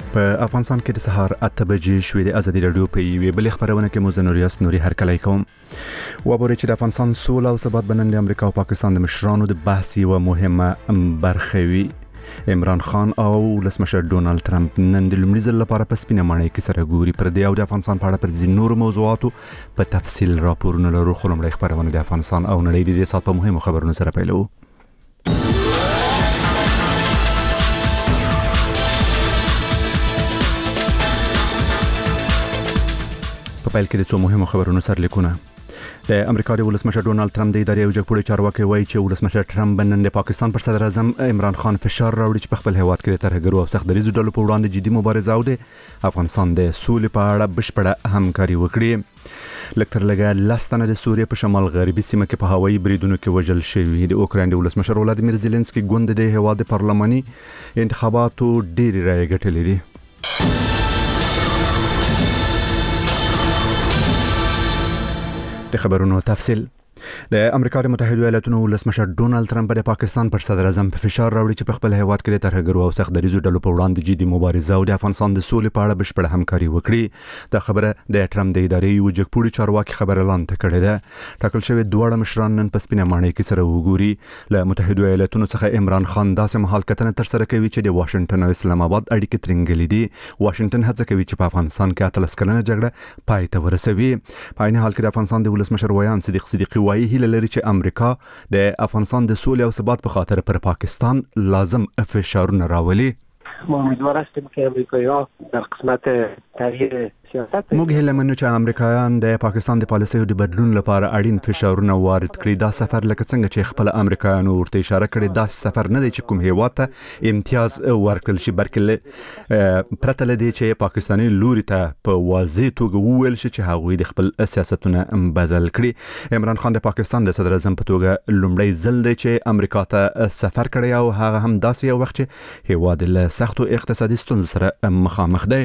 په افغانستان کې د سهار 8 بجې شوې د ازادي رادیو په یوې بلې خبرونه کې مزنوریاس نوري هرکلی کوم. وبوري چې د افغانستان سوله او ثبات بنن د امریکا او پاکستان د مشرانو د بحث یو مهمه برخه وي. عمران خان او ولسمشر ډونالد ټرمپ نن د لومړي ځل لپاره په سپینه ماڼۍ کې سره ګوري. پر دې او د افغانستان په اړه پر ځینو نورو موضوعاتو په تفصیل راپورونه لرو. خو لومړی خبرونه د افغانستان او نړۍ د دې سات په مهمو خبرونو سره پیلو. په پیل کې د څو مهمو خبرونو سرلیکونه. د امریکا د ولسمشر ډونالد ټرمپ د ادارې او جګپوړي چارواکي وایي چې ولسمشر ټرمپ نن د پاکستان پر صدر اعظم عمران خان فشار راوړي چې په خپل هیواد کې د ترهګرو او سخت دریزو ډلو په وړاندې جدي مبارزه او د افغانستان د سولې په اړه بشپړه همکاري وکړي. لکتر لګا لاستانه د سوریې په شمال غربي سیمه کې په هوایي بریدونو کې وژل شوی. د اوکراین د ولسمشر ولادیمیر زيلنسکي ګوند د هیواد پارلماني انتخاباتو ډېری رایې ګټلې دي. د خبرونو تفصیل. د امریکا د متحده ایالاتونو ولسمشر ډونالد ټرمپ د پاکستان پر صدر اعظم په فشار راوړي چې په خپل هیواد کې د ترهګرو او سخت دریزو ډلو په وړاندې جدي مبارزه او د افغانستان د سولې په اړه بشپړه همکاري وکړي. دا خبره د ټرمپ د ادارې او جګپوړي چارواکي خبر اعلان کړی ده. ټاکل شوی دواړه مشران نن په سپینه ماڼۍ کې سره وګوري. له متحده ایالاتونو څخه عمران خان داسې مهال کتنه تر سره کوي چې د واشنگټن او اسلام آباد اړیکې ترنګلې دي. واشنگټن هڅه کوي چې په افغانستان کې 13 کلنه جګړه پای ته ورسوي. په عین حال کې د افغانستان د ولسمشر ویان صدیق صدیقي وایي هیله لري چې امریکا د افغانستان د سولې او ثبات په خاطر پر پاکستان لازم فشارونه راولي. ما امیدوار هستیم که امریکایی‌ها در قسمت تغییر سیاست موږ هیله منو چې امریکایان د پاکستان د پالیسیو د بدلون لپاره اړین فشارونه وارد کړي. دا سفر لکه څنګه چې خپل امریکایانو ورته اشاره کړې دا سفر نه دی چې کوم هیواد ته امتیاز ورکړل شي بلکې پرته لدی چې پاکستاني لوري ته په واضح توګه وویل شي چې هغوی د خپل سیاستونه بدل کړي. عمران خان د پاکستان د صدر اعظم په توګه لومړی ځل دی چې امریکا ته سفر کړی او هغه هم داسې یو وخت چې هیواد له سختو اقتصادي ستونزو سره مخامخ دی.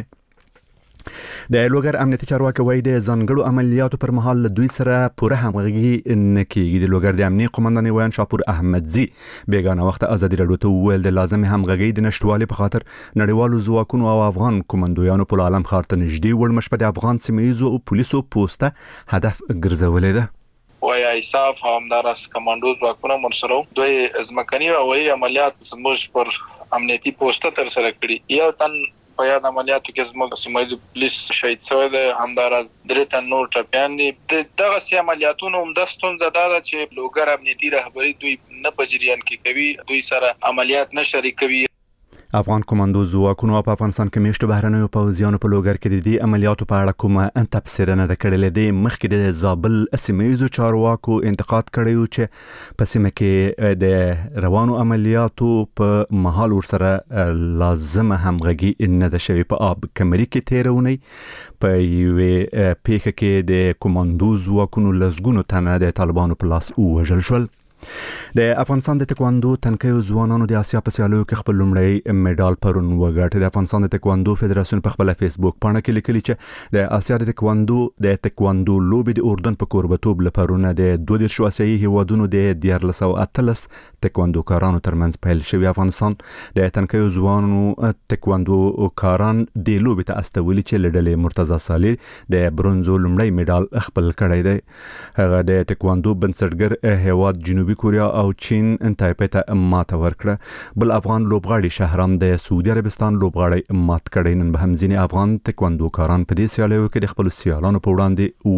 د لوګر امنیتي چارواکي وایي د ځانګړو عملیاتو پر مهال له دوی سره پوره همغږي نه کیږي. د لوګر د امنیتي قومندان ویان شاپور احمدزي بیگانه وخت ازادي رادیو ته وویل د لازم همغږي د نشټوالي په خاطر نړیوالو ځواکونو او افغان کمانډویانو په عالم خار ته نږدې ول مشبه د افغان سیمه‌یزو او پولیسو پوسټه هدف ګرځولې ده. وای ایساف همدارس کمانډو ځواکونه مرسرو دوی ځمکني او عملیات زموږ پر امنیتي پوسټه تر سره کړي. یو تن په یاد عملیاتو کې زموږ سیمه‌یز پولیس شهید شوی دی. همدارس درې تن نور ټپیان دي. دغه سي عملیاتونو هم د ستونزه ده چې لوګر امنیتي رهبری دوی نه په جریان کې کوي. دوی سره عملیات نه شریکوي. افغان کمانډو ځواکونو په افغانستان کې میشتو بهرنیو پوځیانو په لوګر کې د دې عملیاتو په اړه کومه تبصره نه کړلې ده. مخکې د زابل سیمه‌یزو چارواکو انتقاد کړی چې په سیمه کې د روانو عملیاتو په محل ورسره لازمه همغږي نه ده شوې. په اب کمري کې تیرونی په یوې پیښه کې د کمانډو ځواکونو لزګونو تنه د طالبانو په لاس وژل شول. د افغانستان د تکواندو تنکیو ځوانانو د آسیا په سیالیو کې خپل لومړی میډال پرون وګټه. د افغانستان د تکواندو فدراسیون په خپل فیسبوک پاڼه کې لیکلي چې د آسیا د تکواندو لوبې د اردن په کوربتوب لپاره د 12 آسیایي هیوادونو د 1313 تکواندو کارانو ترمنځ پیل شوی. افغانستان د تنکیو ځوانانو تکواندو کاران د لوبې ته استولي چې لډلې مرتضی صالح د برونزو لومړی میډال خپل کړی دی. هغه د تکواندو بنسټګر هیواد جنوبي کوریا او چین تایپې ته ماته ورکړه. بل افغان لوبغاړي شهرام د سعودي عربستان لوبغاړي مات کړي. نن به هم ځینې افغان تکواندو کاران په دې سیالیو کې د خپل سیالانو په وړاندې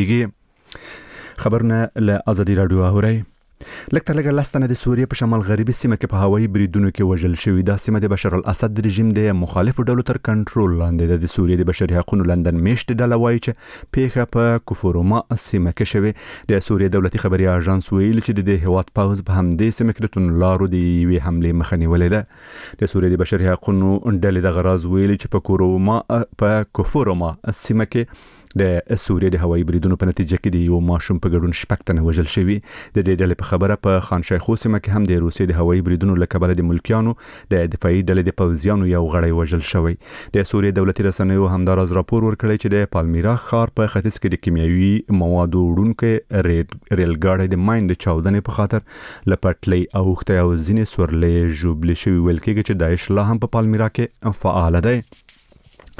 ولوبېږي. خبرونه له ازادي رادیو اورئ. لکتر لګا لاستانه د سوریې په شمال غربي سیمه کې په هوایي بریدونو کې وژل شوی. دا سیمه د بشار الاسد رژیم د مخالفو ډلو تر کنټرول لاندې ده. د سوریې د بشري حقوقو لندن میشت ډله وایي چې پیښه په کفروما سیمه کې شوی. د سوریې دولتي خبري اژانس ویلي چې د هیواد پوز په همدې سیمه کې د تونلارو د یوې حمله مخه نیولې ده. د سوریې د بشري حقوقو ډلې د غراز ویلي چې په کفروما سیمه کې د سوریې د هوایي بریدونو په نتیجه کې د یو ماشوم په ګډون شپږ تنه وژل شوي. د دې ډلې په خبره په خان شیخو سیمه کې هم د روسیې د هوایي بریدونو له کبله د ملکیانو د دفاعي ډلې د پوځیانو یو غړی وژل شوی. د سوریې دولتي رسنیو همداراز راپور ورکړی چې د پالمیرا ښار په ختیځ کې د کیمیاوي موادو وړونکي ریلګاډي د ماین د چاودنې په خاطر لپټلې اوخته او ځینې سورلې جوړل شوی. ویل کېږي چې داعش لا هم په پالمیرا کې فعال دی.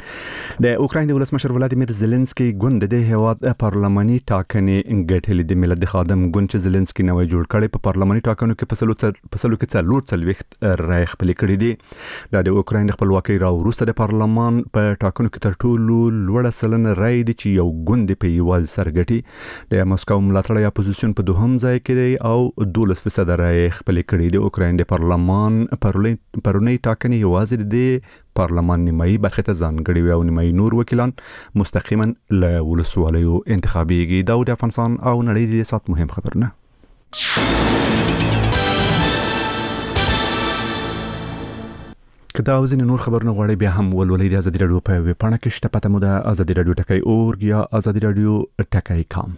د اوکراین د ولسمشر ولادیمیر زيلنسکي ګوند د هیواد پارلماني ټاکنې ګټلې د ملت خادم ګوند چې زيلنسکي نوې جوړ کړي په پارلماني ټاکنو کې په سلو کې څلور څلويخت رای خپل کړي دي د اوکراین خپلواکۍ راوروسته د پارلمان په ټاکنو کې تر ټولو لوړ سلنه رای دي چې یو ګوند په یوال سرګټي د مسکو ملاتړ یا اپوزیشن په دوهم ځای کې دی او 12% رای خپل کړي دي اوکراین د پارلمان پرونی ټاکنې یوازې د پارلمان نیمایي برخه ته ځانګړي وي او نیمایي نور وکیلان مستقیما له ولسوالیو انتخابيږي دا د افغانستان او نړۍ د سات مهم خبرونه کدا وزن نور خبرونه غواړي بیا هم ولولې د ازادي رادیو په ویب پاڼه کې شته پته مو د ازادي رادیو ټکای اورګ یا ازادي رادیو ټکای کام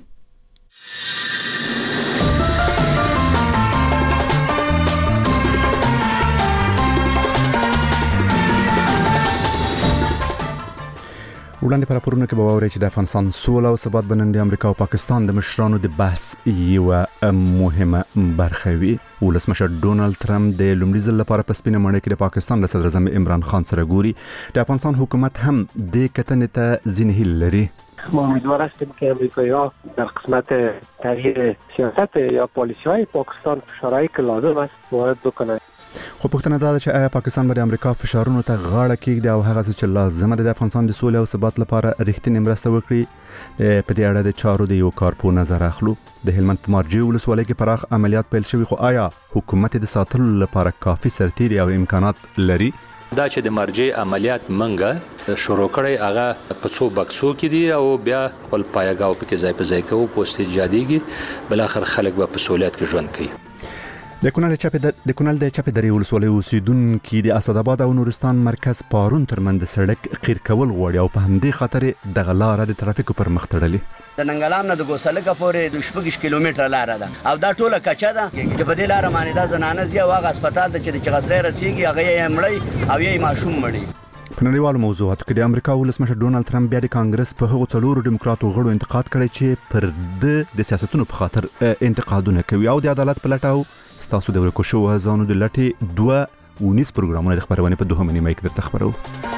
وړاندې پر راپورونه کې به واورئ چې د افغانستان سوله او ثبات بنن د امریکا او پاکستان د مشرانو د بحث یو مهمه برخه وي ولسمشر ډونالد ترامپ د لومړي ځل لپاره په سپینه ماڼۍ کې د پاکستان له صدر اعظم عمران خان سره ګوري د افغانستان حکومت هم د کتنې ته ځینې هیلې لري ما امیدوار هستیم که امریکایی‌ها در قسمت تغییر سیاست یا پالیسی‌های پاکستان فشارهایی که لازم است وارد بکنند خو پوښتنه دا ده چې آیا پاکستان به د امریکا فشارونو ته غاړه کېږدي او هغه څه چې لازمه ده د افغانستان د سولې او ثبات لپاره رښتینې مرسته وکړي په دې اړه د چارو د یو کارپو نظر اخلو د هلمند په مارجې ولسوالۍ کې پراخ عملیات پیل شوي خو آیا حکومت د ساتلو لپاره کافي سرتیري او امکانات لري دا چې د مرجع عملیات منګه شروع کړي هغه په څو بکسو کې دي او بیا خپل پایګاو په کې ځای په ځای کوي پوسټ جاديږي بل اخر خلک به په سہولیت کې ژوند کوي د کونړ د چپې درې ولسوالۍ اوسیدونکو د اسداباد او نورستان مرکز پارون ترمنځ د سړک قیر کول غواړي او په همدې خاطر د غلاره د ترافیکو پر مخ تړلې د ننګلام نه د ګوسلګه پورې د 6 کیلومتره لار ده او دا ټوله کچا ده چې په دې لار باندې د زنانه زی او هغه هسپتال ته چې د چغسرې رسیږي هغه یې مړی او یې ماشوم مړی په نړیوالو موضوعاتو کې د امریکا ولسمشر ډونالد ترامپ بیا د کانګرس په هغو څلورو دیموکراتو غړو انتقاد کړی چې پر د سیاستونو په خاطر انتقادونه کوي او د عدالت په لټاو ستاسو د ورکو شو ځانو د لټې 2 پروګرامونه د خبرونه په دوه نیمه کې درته خبرو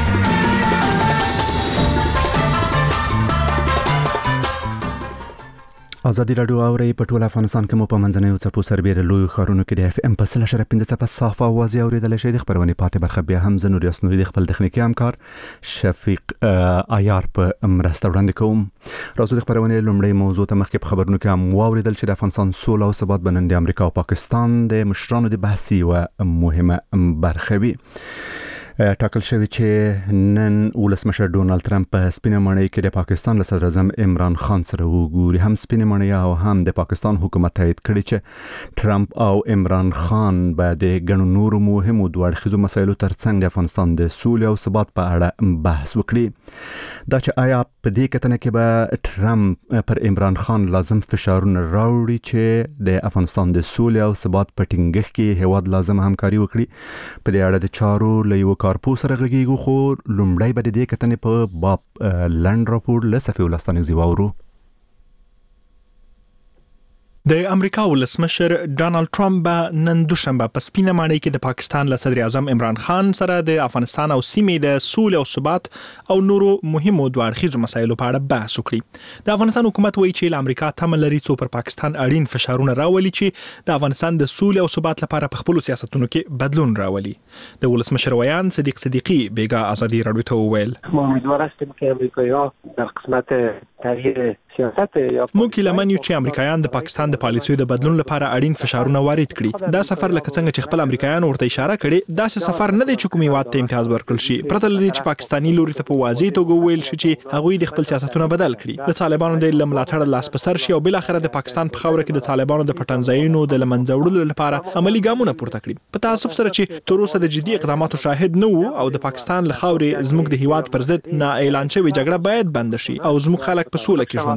ازادي رادیو اوري په ټول افغانستان کې مو په منځنیو څپو سربېره لوی ښارونو کې د اف ام په 1.15 صافه اوازې اوریدل شي د خبرونه پاتې برخه بیا هم زنور یاسنوري د خپل تخنیکی همکار شفیق عیار په مرسته وړاندې کوم راځو د خبرونه لومړی موضوع ته مخکې په خبرونو کې هم واوریدل چې د افغانستان سوله او ثبات بنن د امریکا او پاکستان د مشرانو د بحثي او مهمه برخه وي ټاکل شوی چې نن ولسمشر ډونالد ترامپ په سپینه ماڼۍ کې د پاکستان له صدر اعظم عمران خان سره وګوري هم سپینه ماڼۍ او هم د پاکستان حکومت تایید کړی چې ټرامپ او عمران خان به د ګڼو نورو مهمو دوه اړخیزو مسایلو ترڅنګ د افغانستان د سولې او ثبات په اړه بحث وکړي دا چې آیا په دې کتنه کې به ټرامپ پر عمران خان لازم فشارونه راوړي چې د افغانستان د سولې او ثبات په ټینګښت کې هیواد لازم همکاري وکړي په دې اړه د چارو له کارپو سره غږیږو خو لومړی به د دې کتنې په باب لند راپور له صفي ولستاني زیواورو د امریکا ولسمشر ډانلډ ټرامپ به نن دوشنبه په سپینه ماڼۍ کې د پاکستان له صدر اعظم عمران خان سره د افغانستان او سیمې د سولې او ثبات او نورو مهمو دوه اړخیزو مسایلو په اړه بحث وکړي د افغانستان حکومت وایي چې امریکا تمه لري څو پر پاکستان اړین فشارونه راولي چې د افغانستان د سولې او ثبات لپاره په خپل سیاستونو کې بدلون راولي د ولسمشر ویان صدیق صدیقی بیګا ازادي رادیو ته وویل ما امیدوار هستیم که امریکایی‌ها در قسمت تغییر سیاست یا موږ لمن یو چې امریکایان د پاکستان د پالیسیو د بدلون لپاره اړین فشارونه وارد کړي دا سفر لکه څنګه چې خپل امریکایان ورته اشاره کړي دا سفر نه دی چې کومي واده ته امتیاز ورکړل شي پرته لدی چې پاکستانی لوري ته په واضح توګه ویل شي چې هغوی د خپل سیاستونه بدل کړي د طالبانو د ملاتړ لاس په سر شي او بل اخر د پاکستان په خوره کې د طالبانو د پټنځایونو د لمنځه وړلو لپاره عملی ګامونه پورته کړي په تاسف سره چې تر اوسه د جدي اقداماتو شاهد نه وو او د پاکستان له خاورې زموږ د هیواد پر ضد نه اعلان شوی جګړه باید بند شي او زموږ خلک په سوله کې ژوند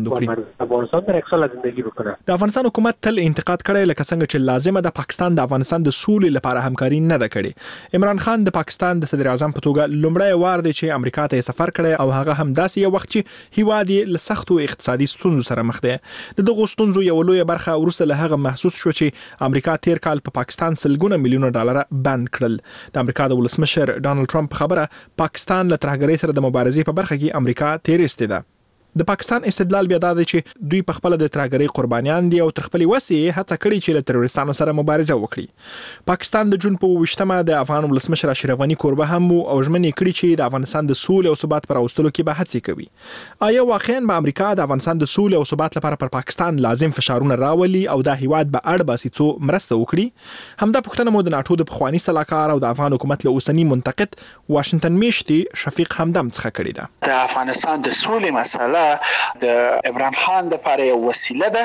ژوند وکړي. افغانستان در یک سال زندگی بکنه. د افغانستان حکومت تل انتقاد کړی لکه څنګه چې لازمه د پاکستان د افغانستان د سولې لپاره همکاري نه ده کړې. عمران خان د پاکستان د صدر اعظم په توګه لومړی وار دی چې امریکا ته سفر کړی او هغه هم داسې یو وخت چې هیواد یې له سختو اقتصادي ستونزو سره مخ دی. دغه ستونزو یو لوی برخه ورسره له هغه محسوس شو چې امریکا تیر کال په پاکستان سلګونه میلیونه ډالر بند کړل. د امریکا د ولسمشر ډانلډ ټرمپ خبره پاکستان له ترهګرۍ سره د مبارزې په برخه کې امریکا تیرسته ده. د پاکستان استدلال بیا دا دی چې دوی په خپل د ترهګرۍ قربانیان دي او تر خپل وسې هڅه کړې چې له تروریستانو سره مبارزه وکړي. پاکستان د جون په 28مه د افغان ولسمشر اشرف غنی کوربه هم او ژمنې کړې چې د افغانستان د سولې او ثبات پر اوستلو کې به هڅې کوي. آیا واقعا به امریکا د افغانستان د سولې او ثبات لپاره پر پاکستان لازم فشارونه راولي او د هیواد به اړ باسي څو مرسته وکړي؟ همدا پوښتنه مو د ناتو د پخوانی سلاکار او د افغان حکومت له اوسنی منتقد واشنگټن میشتي شفیق همدم څخه کړی ده. د افغانستان د سولې مسله د عمران خان لپاره یو وسیله ده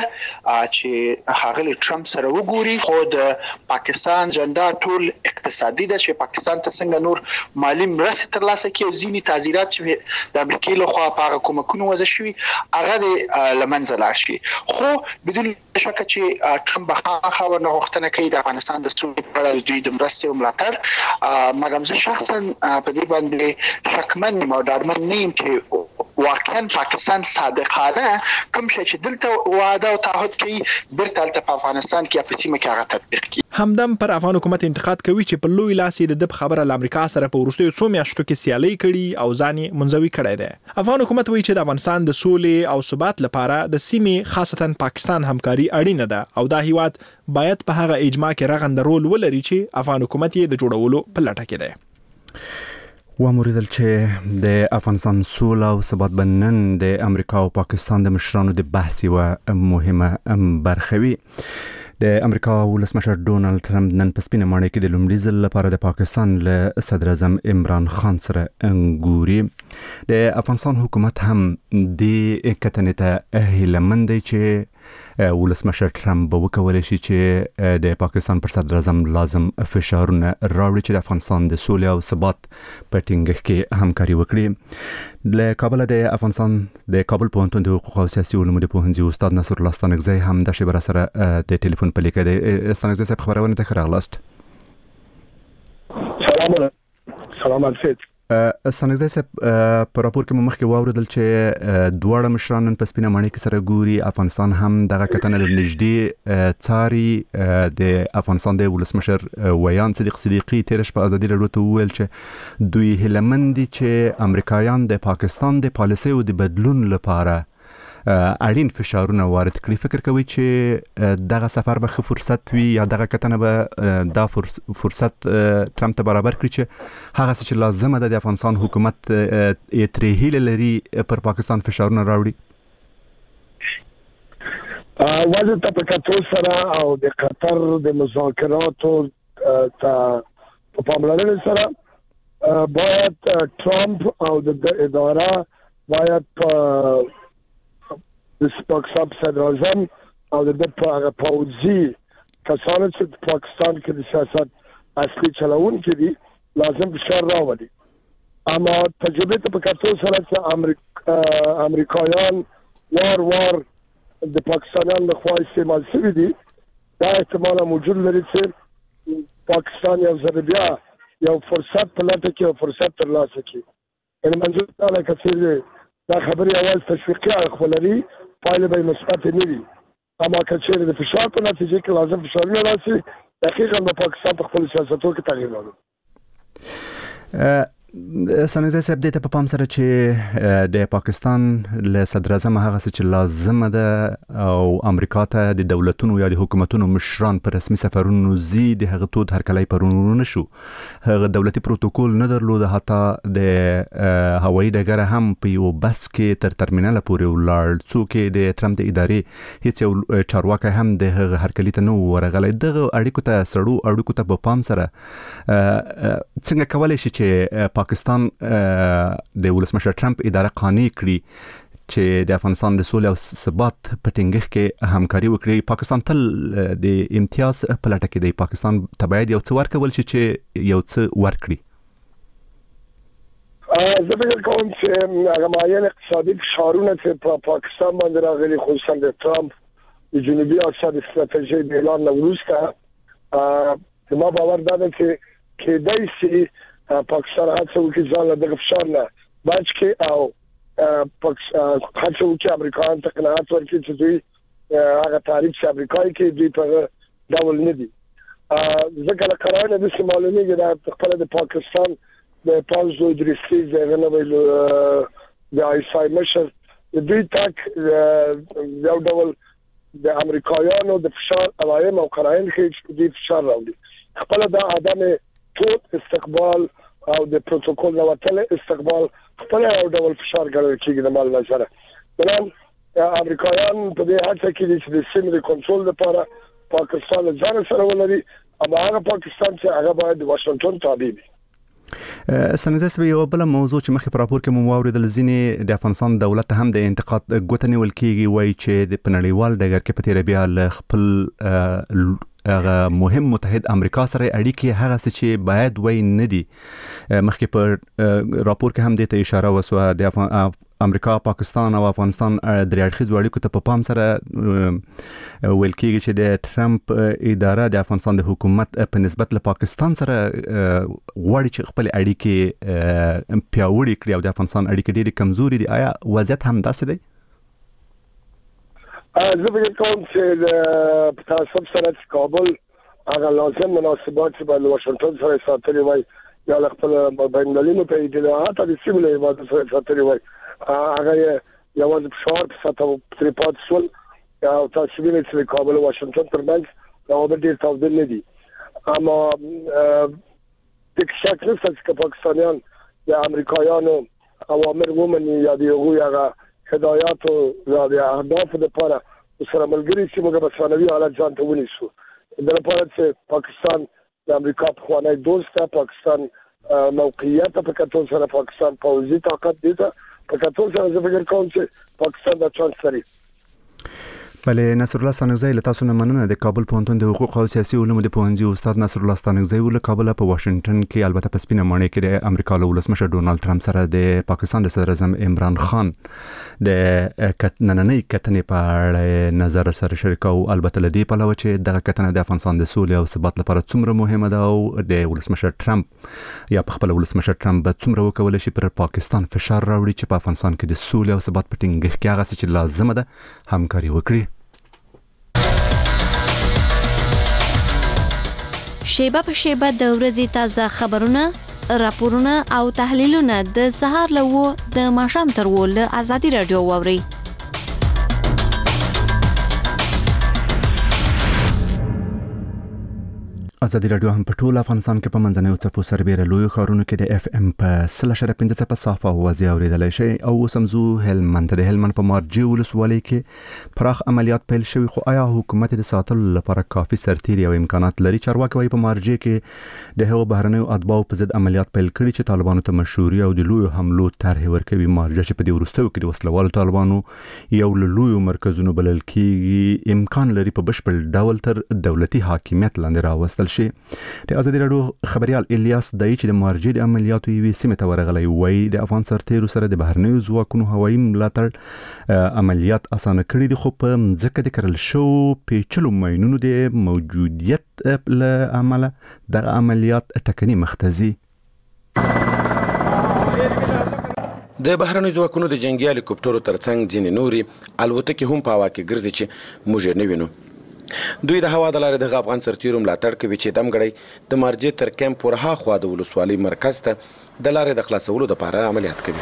چې هغه ټرمپ سره وګوري، خو د پاکستان جنډا ټول اقتصادي ده چې پاکستان ته څنګه نور مالی مرستې ترلاسه کړي. ځینی تعزیرات چې د امریکا له خوا په کومکونو وځي شوی هغه د لمنځه لاړ شي، خو بدون شک چې ټرمپ خبر نه غوښتنه کوي د افغانستان د سولې په اړه دوی د مرستې او ملاتړ. مګر زه شخصا په دې باندې شکمن یم او ډاډمن نه یم چې واقعا پاکستان صادقانه کوم شي چې دلته وعده او تعهد کوي برته په افغانستان کې په سیمه کې هغه تطبیق کوي. همدم پر افغان حکومت انتقاد کوي چې په لوی لاس د خبره له امریکا سره په ورستیو څو میاشتو کې سیالي کړي او ځاني منځوي کړی دی. افغان حکومت وایي چې د افغانستان د سولې او ثبات لپاره د سیمې خاصتا پاکستان همکاري اړینه ده او دا هیواد باید په هغه اجماع کې رغنده رول ولري چې افغان حکومت یې د جوړولو په لټه کې دی. وموریدل چې د افغانستان سوله او ثبات بنن د امریکا او پاکستان د مشرانو د بحث و مهمه برخه وي. د امریکا ولسمشر ډونالد ټرمپ نن په سپینه ماڼۍ کې د لومړي ځل لپاره د پاکستان له صدر اعظم عمران خان سره ګوري. د افغانستان حکومت هم د کتنې ته هیلهمند دی چې ولسمشر ټرمپ به وکولای شي چې د پاکستان پر صدر اعظم لازم فشارونه راوړي چې د افغانستان د سولې او ثبات په ټینګښت کې همکاري وکړي. له کابل د افغانستان د کابل پوهنتون د حقوق او سیاسي علومو د پوهنځي استاد نصر الله ستانکزی هم د شبر سره د ټلیفون په لیکه د ستانکزی صاحب خبرونه ته راغلاست. سلام علیکم. ستانکزی صاحب په راپور کې مخکې واوریدل چې دواړه مشران په سپینه ماڼۍ کې سره ګوري. افغانستان هم دغه کتنه له نږدې څاري. د افغانستان د ولسمشر ویان صدیق صدیقی تیر شپه ازادي راډیو ته وویل چې دوی هیلهمند دي چې امریکایان د پاکستان د پالیسۍ او د بدلون لپاره اړین فشارونه وارد کړي. فکر کوي چې دغه سفر به ښه فرصت وي یا دغه کتنه به دا فرصت ټرمپ ته برابر کړي چې هغه څه چې لازمه ده د افغانستان حکومت یې ترې هیله لري پر پاکستان فشارونه راوړي؟ واځي ته په کتو سره او د قطر د مذاکراتو ته په پاملرنې سره باید ټرمپ او د اداره باید د پاکستان صدر اعظم او د پوځي کسانو چې پاکستان کې د سیاست اصلي چلوونکي دي لازم فشار راوړي. اما تجربه ته په کتو سره چې امریکایان وار د پاکستانیانو له خوا استعمال شوي دي، دا احتمال موجود لري چې پاکستان یو ځل بیا یو فرصت په لټه کې یو فرصت ترلاسه کړي. یعنې منظور دا لکه چې دا خبرې اول تشویقي اړخ ولري، پایله به مثبت نه وي. اما که چیرې د فشار په نتیجه کې لازم فشارونه راشي، دقیقاً د پاکستان په خپل سیاستونو کې تغییر راوړي. ستانکزی صاحب دې ته په پام سره چې د پاکستان له صدر اعظم هغه څه چې لازمه ده او امریکا ته د دولتونو یا د حکومتونو مشران په رسمي سفرونو ځي، د هغه تود هرکلی پرونو نشو. هغه دولتي پروتوکول نه درلود، حتی د هوایي ډګر هم په یو بس کې تر ترمینل پورې ولاړ. څوک د ټرمپ د ادارې هیڅ یو چارواکی هم د هغه هرکلی ته نه ورغلی. دغه اړیکو ته سړو اړیکو ته په پام سره څنګه کولی شي چې پاکستان د ولسمشر ټرمپ اداره قانع کړي چې د افغانستان د سولې او ثبات په ټینګښت کې همکاري وکړي؟ پاکستان تل د امتیاز په لټه کې دی. پاکستان ته باید یو څه ورکول شي چې یو څه ورکړي. زه فکر کوم چې هغه معین اقتصادي فشارونه چې په پاکستان باندې راغلي خصوصا د ټرمپ د جنوبي اسیا د ستراتیژي د اعلان وروسته ما باور ده چې کېدای شي پاکستان هڅه وکړي ځان له دغه فشار نه بچ کړي او هڅه وکړي امریکایان ته قناعت ورکړي چې دوی هغه تعریف چې امریکایي کې دوی په ډول نه دي. ځکه له قرارنه د معلومیږي دا خپل د پاکستان د پاوزو درسي ځای ویلو د آیسای مشر د دوی تک یو ډول د امریکایانو د فشار علایم او قرائن کې د فشار راوړي خپل د عدم ټول استقبال او د پروتوکول نو وتل استقبال خپل یو ډول فشار ګڼل کېږي د مال نظر. بلان امریکایان په دې هڅه کې چې د سیمې د کنټرول لپاره پاکستان ځان سره ولري اما هغه پاکستان چې هغه باید د واشنگټن تابع وي. سنځس به یو بل موضوع چې مخکې پر راپور کې مو واوریدل ځینې د افغانستان دولت هم د انتقاد غوښتنې ول کېږي وایي چې د پنړیوال ډګر کې په تیر بیا ل خپل هغه مهم متحد امریکا سره اړیکې هغه چې باید وای نه دي. مخکې په راپور کې هم د ته اشاره وسوه د امریکا پاکستان او افغانستان درې اړخیزو اړیکو ته په پام سره ویل کېږي چې د ټرمپ اداره د افغانستان د حکومت په نسبت له پاکستان سره غواړي چې خپل اړیکې پیاوړې کړي او د افغانستان اړیکې ډېرې کمزوري دي. آیا وضعیت هم داسې دی؟ زه فکر کوم چې په تاسو سره کابل هغه لازم مناسبات چې باید واشنگټن سره ساتلي وای یا خپل بین المللي په اطلاعات د سیمې له واده سره ساتلي وای هغه یوازې فشار په ساتو تریپات سول او تاسو وینئ چې کابل او واشنگټن ترمنځ دا به ډیر توپیر نه دي. اما د شک نشته چې پاکستانیان د امریکایانو اوامر ومني یا د هغه هدایات او د اهداف لپاره سره ملګری چې موږ په ثانوي حالت ځان ته ونیسو د لپاره چې پاکستان د امریکا په خوانی دوست پاکستان موقعیت په کتو سره پاکستان پوځي طاقت دي په کتو سره زه فکر کوم چې پاکستان د چانس لري. بله نصر الله ستانکزی له تاسو نه مننه. د کابل پوهنتون د حقوق او سیاسي علومو د پوهنځي استاد نصر الله ستانکزی له کابل په واشنگټن کې البته په سپینه ماڼۍ کې د امریکا له ولسمشر ډونالد ټرمپ سره د پاکستان د صدر اعظم عمران خان د نننۍ کتنې په اړه نظر سره شریکو. البته لدی په لور چې دغه کتنه د افغانستان د سولې او ثبات لپاره څومره مهمه ده او د ولسمشر ټرمپ یا په خپل ولسمشر ټرمپ به څومره وکول شي پر پاکستان فشار راوړي چې په افغانستان کې د سولې او ثبات په ټینګښت کې هغه چې لازم ده همکاري وکړي. شیبه په شیبه د ورځې تازه خبرونه، راپورونه او تحلیلونه د سهار له د ماښام تر له ازادي رادیو واوري. ازادي رادیو هم په ټول افغانستان کې په منځنیو څپو سربېره لوی ښارونو کې د اف ام په 0.5 په صافه اوازې اوریدلای شي. او سمزو هلمند د هلمند په مارجې ولسوالۍ کې پراخ عملیات پیل شوي، خو آیا حکومت د ساتلو لپاره کافي سرتیري او امکانات لري؟ چارواکي وايي په مارجې کې د هغو بهرنیو اتباعو په ضد عملیات پیل کړي چې طالبانو ته مشوري او د لوی حملو طرح ورکوي. مارجې چې په دې وروستیو کې د وسلوالو طالبانو یو له لویو مرکزونو بلل کېږي، امکان لري په بشپړ ډول تر دولتي حاکمیت لاندې راوستل شي. د ازادي رادیو خبريال الیاس دای چې د مارجې د عملیاتو یوې سیمې ته ورغلی وای د افغان سرتیرو سره د بهرنیو ځواکونو هوایي ملاتړ عملیات اسانه کړي دي، خو په ځکه د کرل شو پیچلو ماینونو د موجودیت له امله د عملیات ټکنی مختزي. د بهرنیو ځواکونو د جنگي هلیکوپټرو ترڅنګ ځینې نوري الوتکې هم په هوا کې ګرځي چې موږ نه وینو. دوی د هوا د لارې د افغان سرتیرو ملاتړ کوي چې دمګړی د مارجې تر کیمپ ورها خوا د ولسوالۍ مرکز ته د لارې د خلاصولو لپاره عملیات کوي.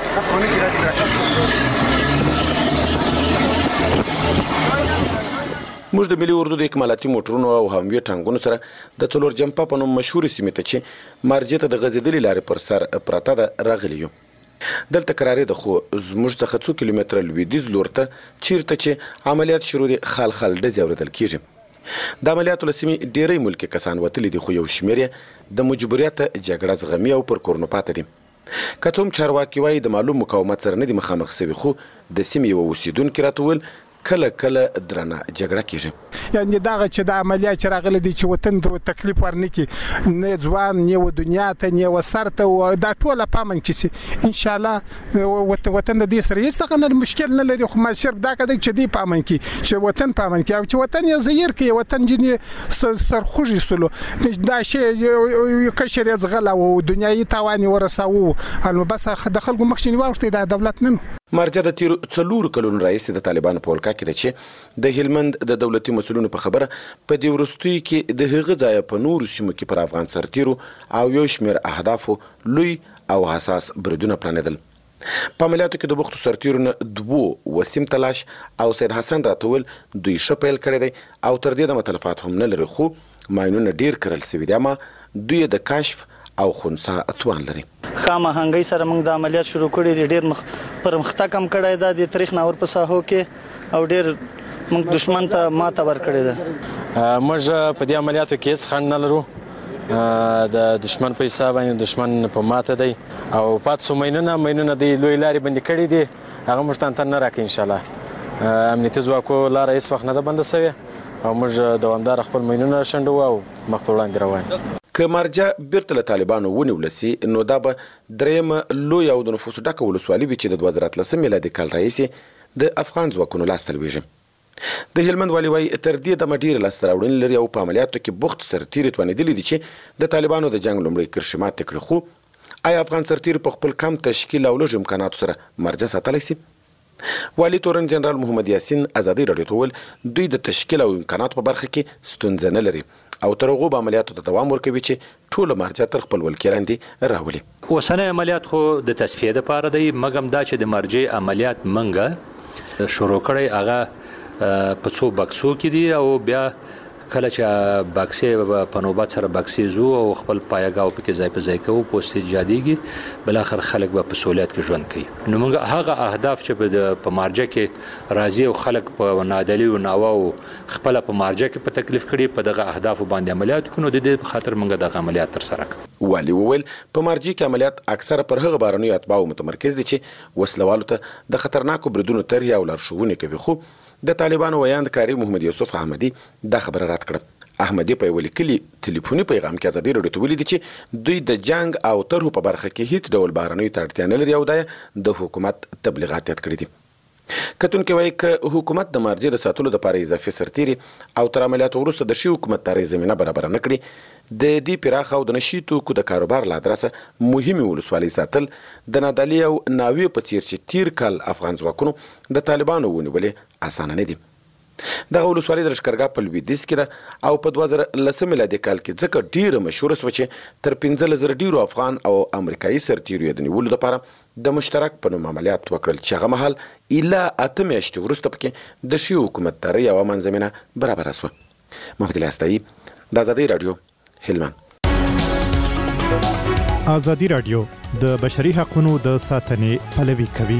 موږ د ملي اردو د اکمالاتي موټرونو او هموي ټانګونو سره د څلور جمپا په نوم مشهور سیمې ته چې مارجې ته د غځېدلې لارې پر سر پراته ده راغلي یو. دلته قرارې د خو زموږ څخه 2 کیلومتره لویدیځ لور ته چیرته چې عملیات شروع دي خال ډزې اورېدل کېږي. د عملیاتو له سیمې ډېری ملکي کسان وتلي دي، خو یو شمېر یې د مجبوریت جګړه زغمي او پر کورونو پاتې دي. که څه هم چارواکي وایي د معلوم مقاومت سره نه دي مخامخ شوي، خو د سیمې یو اوسیدونکي راته وویل کله کله درنه جګړه کیږي. یعنی دا چې د عملیات چې راغلي دي چې وطن ته تکلیف ورنکي نه ځوان نه دنیا ته نه وسرته او دا ټول پامن کیسي ان شاء الله وطن د دې سره هیڅ څنګه مشکل نه لري. خو ما صرف دا کده چې دی پامن کی چې وطن پامن کی او چې وطن یې زهیر کی وطن جنې سرخوږي سلو دا شی کشر زغلا او دنیاي توان ورساو نو بس د خلکو مخشنی واوښتي د دولت نن مرجع د تیر 4 کلونو رئیس د طالبانو په ولکه کې د چې د هلمند د دولتي مسولونو په خبره په دې ورستوي کې د هغه ځای په نور سیمو کې پر افغان سرتیرو او یو شمیر اهدافو لوی او حساس بریدونه پلانېدل. په عملیاتو کې د بوختو سرتیرو نه 2 وسیم تلاش او سید حسن راتول دوی شپیل کړی دی او تر دې د متلفات هم نه لري خو ماینونه ډیر کړل سوي دي اما دوی د کشف او خنثی اتوان لري. خامہ هنګي سره موږ د عملیات شروع کړی دي ډیر پرمختګ کم کړی دا د تاریخ نور په ساحو کې او ډیر موږ دشمن ته ماته ور کړی ده. موږ په دې عملیاتو کې هیڅ خنډ نه لرو. د دشمن په حساب باندې دشمن په ماته دی او پاتې مینونه دی لوی لارې بندي کړي دي هغه موږ ته نه راکړي ان شاء الله. امنیتي ځواکو لاره هیڅ وخت نه ده بنده شوې او موږ دوامدار خپل مینونه شنډو او مخ په وړاندې روان. که مرجع بیرته له طالبانو ونیول سي نو دا به درېیمه لوی او د نفوسو ډکه ولسوالي وي چې د 2013 میلادي کال راهیسې د افغان ځواکونو لاسته لویږي. د هلمند والي وایي تر دې دمه ډېرې لاسته راوړنې لري او په عملیاتو کې بوخت سرتیري توانېدلي دي چې د طالبانو د جنګ لومړۍ کرښې ماتې کړي. خو آیا افغان سرتیري په خپل کم تشکیل او لږ امکاناتو سره مرجع ساتلی سي؟ والي تورن جنرال محمد یاسین ازادي راډیو ته وویل دوی د تشکیل او امکاناتو په برخه کې ستونزه نه لري او تر هغو به عملیاتو ته دوام ورکوي چې ټوله مرجع تر خپل ولکې لاندې راولي. اوسنی عملیات خو د تصفیې دپاره دی مګم دا چې د مرجع عملیات منګه شروع کړی هغه په څو بکسو کې دي او بیا کله چې باکسې په نوبت سره باکسې زو او خپل پایګاو پکې ځای په ځای کوو پوسټ جاديږي بل اخر خلک به په سہولیت کې ژوند کوي. نو موږ هغه اهداف چې په مرجع کې راځي او خلک په نادلی او ناوا او خپل په مرجع کې په تکلیف کړي په دغه اهداف باندې عملیات کوو د دې خاطر موږ دغه عملیات تر سره کوو. والي وویل په مرجع کې عملیات اکثره پر هغه بارنوي اتباعو متمرکز دي چې وسلوالو ته د خطرناکو بریدونو طرحې او لارښوونې کوي. خو د طالبانو ویاند کاری محمد یوسف احمدي دا خبره رد کړه. احمدي په یو لیکلي ټلیفوني پیغام کې ازادي راډیو ته ویلي چې دوی د جنگ او طرحو په برخه کې هیڅ ډول بهرنیو ته اړتیا نه لري او د حکومت تبلیغات یاد کړي دي. کتونکي وایي که حکومت د مرجع د ساتلو لپاره اضافي سرتیري او تر عملیاتو وروسته د شي حکومت داري زمینه برابر نه کړي د دې پراخه او د نشي توکو د کاروبار له ادرسه مهمې ولسوالۍ ساتل د نادعلي او ناوې په څیر چې تیر کال افغان ځواکونو د طالبانو ونیولې اسانه نه دي. دغه ولسوالۍ د لښکرګاه په لویدیځ کې ده او په 2010 میلادي کال کې ځکه ډیره مشهوره شوه چې تر 15,000 ډیرو افغان او امریکایي سرتیرو یې د نیولو لپاره د مشترک په نوم عملیات وکړل چې هغه مهال ایله 8 میاشتې وروسته پکې د شي حکومت داري او امن زمینه برابره شوه. محمد الهستایي د ازادي راډیو هلمند. ازادي راډیو د بشري حقوقو د ساتنې پلوي کوي.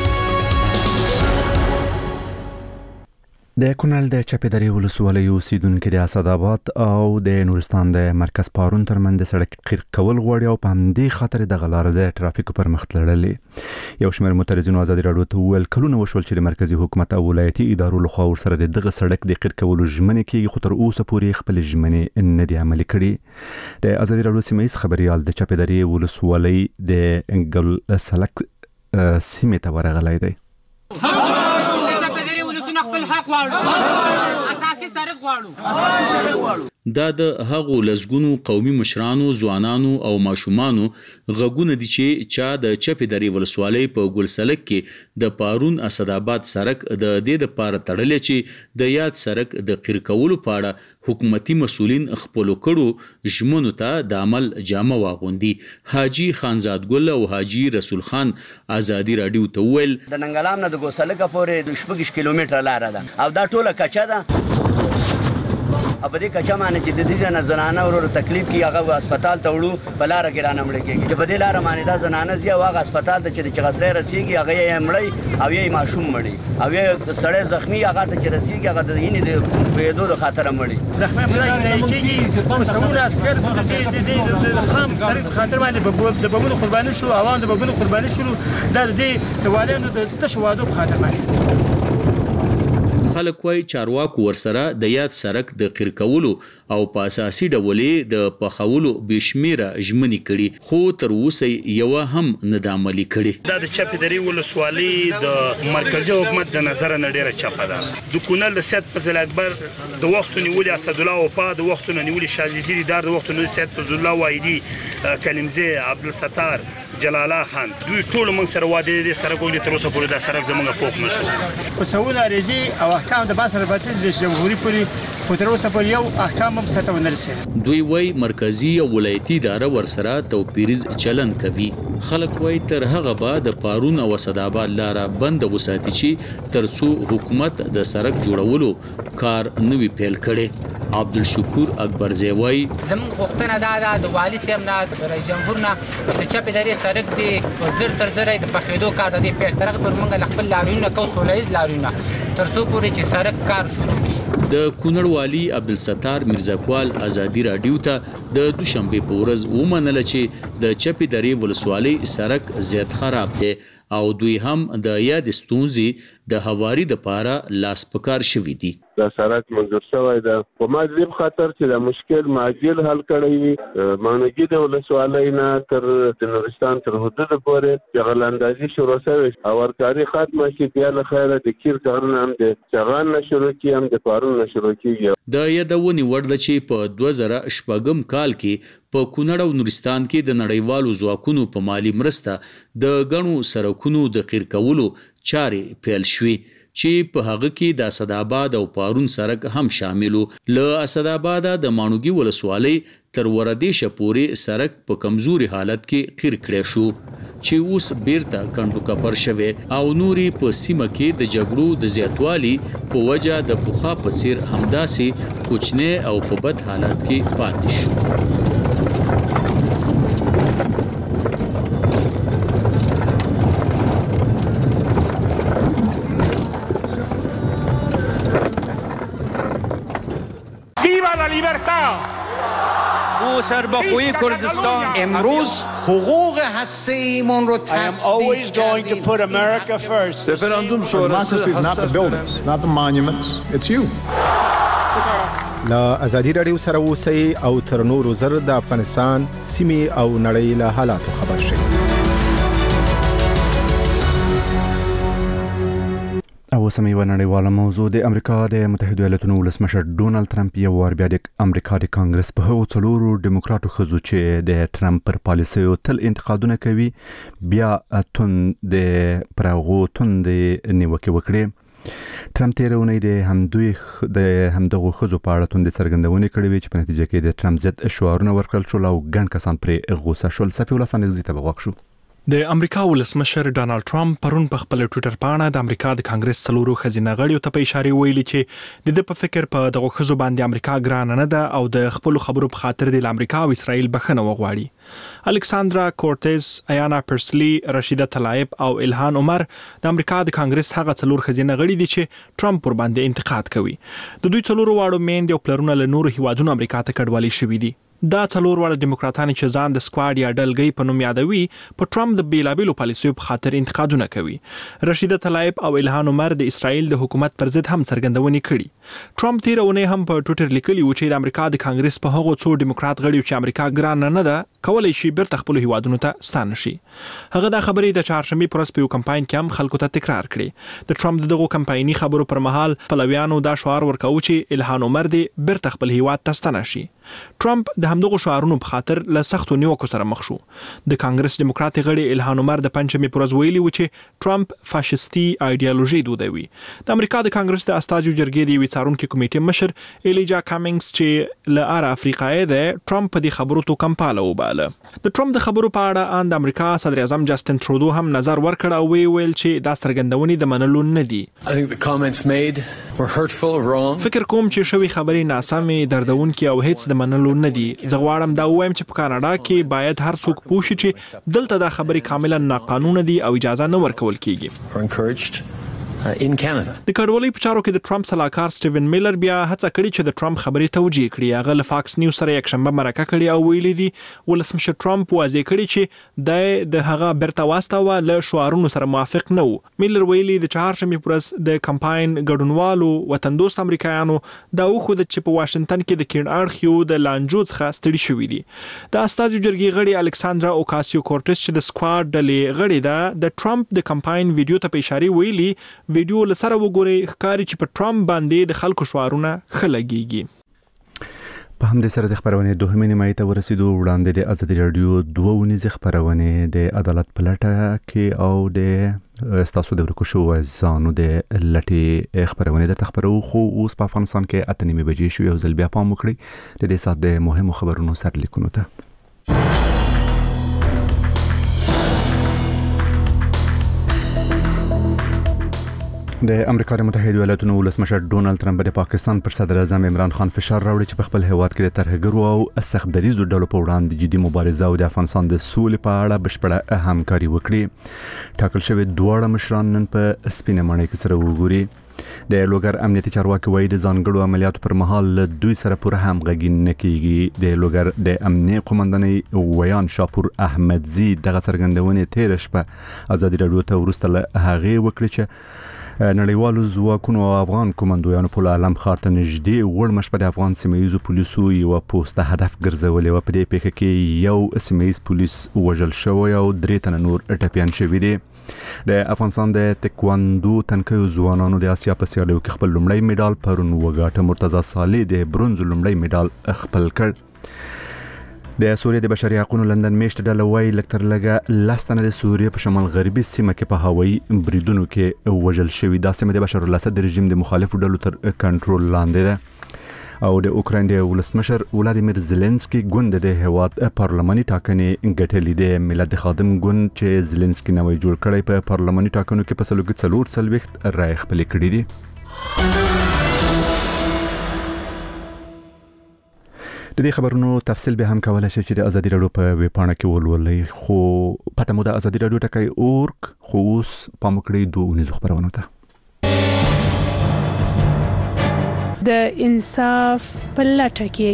د کونړ د چپیدرې ولسوالۍ اوسیدونکو د اسداباد او د نورستان د مرکز پارون ترمنځ د سړک قیر کول غواړي او په همدې خاطر د غلار د ټرافیکو پر مخ تړلې. یو شمېر معترضینو ازادي راډیو ته وویل کلونه وشول چې د مرکزی حکومت او ولایتي ادارو لخوا ورسره دغه سړک د قیر کولو ژمنې کېږي خو تر اوسه پورې خپل ژمنې نه دي عملي کړي. د ازادي راډیو سیمه‌یز خبريال د چپیدرې ولسوالۍ د ګل سلک سیمې ته ورغلی دی. دا د هغو لزګونو قومي مشرانو ځوانانو او ماشومانو غږونه دي چې چا د چپیدرې ولسوالۍ په ګلسلک کې د پارون اسداباد سړک د دې لپاره تړلې چې د یاد سړک د قیر کولو په اړه حکومتي مسؤلین خپل کړو ژمنو ته د عمل جامه واغوندي. حاجی خانزاد ګل او حاجی رسول خان ازادي راډیو ته ویل د ننګلام نه د ګلسلک پورې 6 کیلومتره لار ده او دا ټوله کچا ده اب دې کچا باندې چې د دې نه زنانه ورو تکلیف کی هغه هسپتال ته وړو بلاره کې رانه مړ کېږي چې په دې لار باندې دا زنانه زی هغه هسپتال ته چې غسرې رسیږي هغه یې مړی او یې ماشوم مړی او یې سړی زخمی هغه ته چې رسیږي هغه د یینې د پیدو د خاطر مړی زخمی مړی کېږي په سمور عسكر د خام سره خاطر باندې د بمونو قرباني شو اوان د بمونو قرباني شو دا د والینو د تشوادو په خاطر باندې خلک وايي چارواکو ورسره د یاد سرک د قیر کولو او په اساسي ډول د پخولو بشمیره ژمنې کړي خو تر اوسه یو هم نه د عملي کړي. دا د چپې درې ولسوالۍ د مرکزی حکومت د نظر نه ډیره چپه ده. د کونړ د سید فضل اکبر د وخت نیولې اسد الله وفا د وخت نیولې شاذلی دار د وخت نیولې سید فضل الله وایدی کلمزه عبدالستار جلال الله خان دوی ټول موږ سره واده دي سره کولی تر اوسه پورې دا سره زموږه پوښ نشو. په سوال ارزي او احکام د باسر باطل د جمهوریت پورې خو تر اوسه پورې یو احکام هم ستو نه رسېږي. دوی وای مرکزی او ولایتي اداره ورسره توپیریز چلن کوي. خلک وای تر هغه بعد د پارون او اسداباد لاره بند وساتي چې ترڅو حکومت د سړک جوړولو کار نوي پیل کړي. عبدالشکور اکبر زیوای زموږ غوښتنه دا ده د والي صاحب نه د رئیس جمهور نه د چپې درې سړک دی زر تر زر د پخېدو کار دی پیل تر هغه پر موږ خپل لاریونه کو سولایز لاریونه ترڅو پورې چې سړک کار شروع شي. د کونړ والی عبدالستار میرزاکوال ازادي رادیو ته د دوشنبه په ورځ ومنله چې د چپې درې ولسوالۍ سړک زیات خراب دی او دوی هم د یاد ستونزې د هواري د پاره لاس پکار شوی دي. دا سړک منظور شوی ده په ماجب خاطر چې د مشکل ماجل حل کړی وي. مانګي د ولسوالۍ نه تر د نورستان تر حدود پورې غلاندازي شروع شوی او ورکاري ختمه شي بیا له خیره د کیر کارونه هم د چغان نه شروع کی هم د پارون نه شروع کیږي. د یادونې وړ ده چې په 2014 کال کې په کونړ او نورستان کې د نړیوالو ځواکونو په مالی مرسته د غنو سرکونو د قیر کولو چارې پیل شوې چې په هغه کې د اسداباد او پارون سرک هم شاملو. له اسداباد د مانوګي ولسوالۍ تر وردیشه پورې سرک په کمزوري حالت کې قیر کړی شو چې اوس بیرته کندو کپر شوی او نوري په سیمه کې د جګړو د زیاتوالي په وجه د پوخا په څیر همداسې کوچنی او په بد حالت کې پاتې شو. سربخوی کردستان امروز حقوق هسته ایمون رو تثبیت کردیم. Referendum sonrası is not the buildings, it's not the monuments, it's you. لا ازادي رادیو سره اوسئ او تر نورو زر د افغانستان سیمې او نړۍ له حالاتو خبر شئ. او سمې و نړیواله موضوع د امریکا د متحده ایالاتونو ولسمشر ډونالد ټرمپ یو وار بیا د امریکا د کانګرس په هغو څلورو ډیموکراټو ښځو چې د ټرمپ پر پالیسیو تل انتقادونه کوي بیا پر هغو توندې نیوکې وکړې. ټرمپ تېره اونۍ د همدغو ښځو په اړه توندې څرګندونې کړې وې چې په نتیجه کې د ټرمپ ضد شعارونه ورکړل شول او ګڼ کسان پرې غوسه شول. صفي الله سانغزي ته به غوږ شو. د امریکا ولسمشر ډانلډ ټرمپ پرون په خپل ټوئیټر پاڼه د امریکا د کانګرس څلورو ښځینه غړیو ته په اشاره ویلي چې د په فکر په دغه ښځو باندې امریکا ګرانه نه ده او د خپل خبرو په خاطر د امریکا او اسرائیل بخښنه وغواړي. الکساندرا کورټز، ایانا پرسلی، رشیده طلایب او الهان عمر د امریکا د کانګرس هغه څلور ښځینه غړي دي چې ټرمپ ور باندې انتقاد کوي. د دوی څلورو واړو میندې او پلرونه له نورو هیوادونو امریکا ته کډوالي شوي دي. دا څلور واړه ډیموکراټان چې ځان د سکواډ یا ډلګۍ په نوم یادوي په ټرمپ د بیلابیلو پالیسیو په خاطر انتقادونه کوي. رشیده طلایب او الهان عمر د اسرائیل د حکومت پر ضد هم څرګندونې کړي. ټرمپ تېره اونۍ هم په ټوئیټر لیکلي و چې د امریکا د کانګرس په هغو څو ډیموکراټ غړیو چې امریکا ګرانه نه ده کولای شي بیرته خپل هیوادونو ته ستانه شي. هغه دا خبرې د چهارشنبې پر ورځ په یو کمپاین کې هم خلکو ته تکرار کړې. د ټرمپ دغه کمپایني خبرو پر مهال پلویانو دا شعار ورکاوه چې الهان عمر دې بیرته خپل هیواد ته ستانه شي. ټرمپ د همدغه شعارونو په خاطر له سختو نیوکو سره مخ شو. د کانګرس ډیموکراټ غړي الهان عمر د پنځمې پر ورځ ویلي و چې ټرمپ فاشیستي ایډیالوژي دودوي. د امریکا د کانګرس د استازو جرګې د یوې څارونکو کمیټې مشر ایلیجا کامینګز چې له اره افریقایي ده ټرمپ په دې خبرو تو کمپاله وباله. د ټرمپ د خبرو په اړه د امریکا صدر اعظم جاستن ترودو هم نظر ورکړ او ویل چې دا څرګندونې د منلو نه دي. فکر کوم چې شوی خبرې ناسمې دردونکې او هیڅ د منلو نه دي. زه غواړم دا ووایم چې په کاناډا کې باید هر څوک پوه شي چې دلته دا خبرې کاملا ناقانونه دي او اجازه نه ورکول کیږي. in Canada. د کډوالۍ په چارو کې د ټرمپ سلاکار سټیون میلر بیا هڅه کړې چې د ټرمپ خبرې توجیه کړي. هغه له فاکس نیوز سره یک شنبه مرکه کړې او ویلي دي ولسمشر ټرمپ واضح کړي چې د هغه برته واستاوه له شعارونو سره موافق نه و. میلر ویلي د چهارشنبه پر ورځ د کمپاین ګډونوالو وطن دوست امریکایانو دا وخت چې په واشنگټن کې د کین اړخ یو د لانجو څخه ستړي شوې دي. د استازو جرګې غړي الکساندرا اوکاسیو کورټس چې د سکواډ ډلې غړي ده د ټرمپ د کمپاین ویډیو ته په اشاره ویلي ویډیو لسره وګوري ښکاري چې په ټرمپ باندې د خلکو شعارونه خلګيږي. په همدې سره د خبرونه دوهمه نیمه ته ورسېدو. وړاندې د ازادي رادیو دوه ونیزه خبرونه د عدالت پلټه کې او د استاسو د ورکو شو ځانو د لټي خبرونه د تخبرو خو اوس په افغانستان کې اته نیمه بجې شو. یو ځل بیا پام وکړئ د دې سات د مهمو خبرونو سرلیکونو ته. د امریکا د متحده ایالاتو ولسمشر ډونالد ترامپ د پاکستان پر صدر اعظم عمران خان فشار راوړي چې په خپل هیواد کې د ترهګرو او سخت دریزو ډلو په وړاندې جدي مبارزه او د افغانستان د سولې په اړه بشپړه همکاري وکړي. ټاکل شوی دواړه مشران نن په سپینه ماڼۍ کې سره وګوري. د لوګر امنیتي چارواکي وایي د ځانګړو عملیاتو پر مهال دوی سره پوره همغږي نه کیږي. د لوګر د امنیتي قومندانۍ ویان شاپور احمدزي دغه څرګندونه تیر شپه ازادي رادیو ته ورسته هغه وکړي چې نړیوالو ځواکونو او افغان کمانډویانو په عالم خاطر نږدې وړ مشبه د افغان سیمایي پولیسو یو پوسټ هدف ګرځولې و. په دې پیښه کې یو سیمایي پولیس وژل شوی او درې تنه نور ټپيان شوي دي. د افغانستان د تکواندو تنکیو ځوانانو د آسیا په سیالیو کې خپل لومړی میډال پرون وګاټه. مرتضی صالح د برونز لومړی میډال خپل کړ. د سوریې د بشري حقوقو لندن میشت ډله وایي لکتر لګه لاستنه د سوریې په شمال غربي سیمه کې په هوایي بریدونو کې وژل شوی. دا سیمه د بشار الاسد رژیم د مخالفو ډلو تر کنټرول لاندې ده او د اوکراین د ولسمشر ولادیمیر زيلنسکي ګوند د هیواد پارلماني ټاکنې ګټلې ده. ملت خادم ګوند چې زيلنسکي نوې جوړ کړی په پارلماني ټاکنو کې په سلوګ 4 رای خپل کړی دي. د دې خبرونو تفصیل به هم کولای شي چې د ازادي رادیو په ویب پاڼه کې ولولئ. خو پته مو د ازادي رادیو ټکی اورګ خو اوس پام وکړئ دوه ونیزو خبرونه ته. د انصاف په لټه کې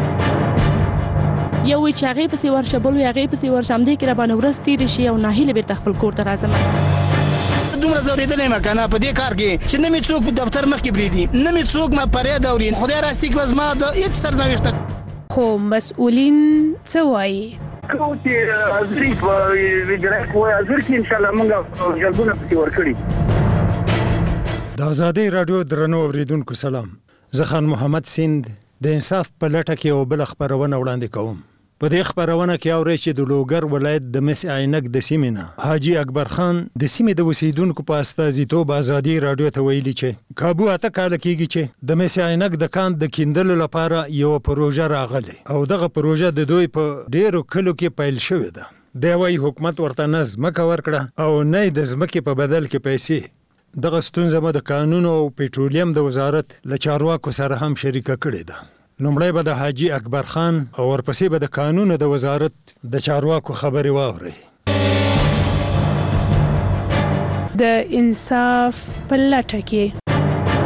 یو چې هغه په سی ورشه بل هغه په سی ورشم دې کې را باندې ورستي رشي او ناهیله به خپل کور ته راځم. دومره زوریدلې ما کنه په دې کار کې چې نمی څوک په دفتر مخ کې بریدي نمی څوک ما پرې دورین خدای راستي کې وزما د هیڅ سرنوشت خو مسؤلین څه وایي کوتي ظریف وګړه کوی ازر کې ان شاء الله موږ جلبونه پکې ورکړي. د ازادي رادیو درنو اوریدونکو سلام. زه خان محمد سیند د انصاف په لټه کې او بل خبرونه وړاندې کوم. په دې خبرونه کې اوري چې د لوګر ولایت د مس عینک د سیمینه حاجی اکبر خان د سیمې د وسیدونکو په استازیتوب ازادي رادیو ته ویلي چې کابو اته کال کېږي چې د مس عینک د کان د کیندلو لپاره یو پروژه راغلی او دغه پروژه د دوی په ډیرو کلو کې پیل شوې ده. د وای حکومت ورته نظم کور کړه او نه د ځمکې په بدل کې پیسې. دغه ستونزه د قانون او پېټرولیم د وزارت له چارواکو سره هم شریکه کړې ده. لومړی به د حاجی اکبر خان او ورپسې به د قانون د وزارت د چارواکو خبرې واوري. د انصاف په لټه کې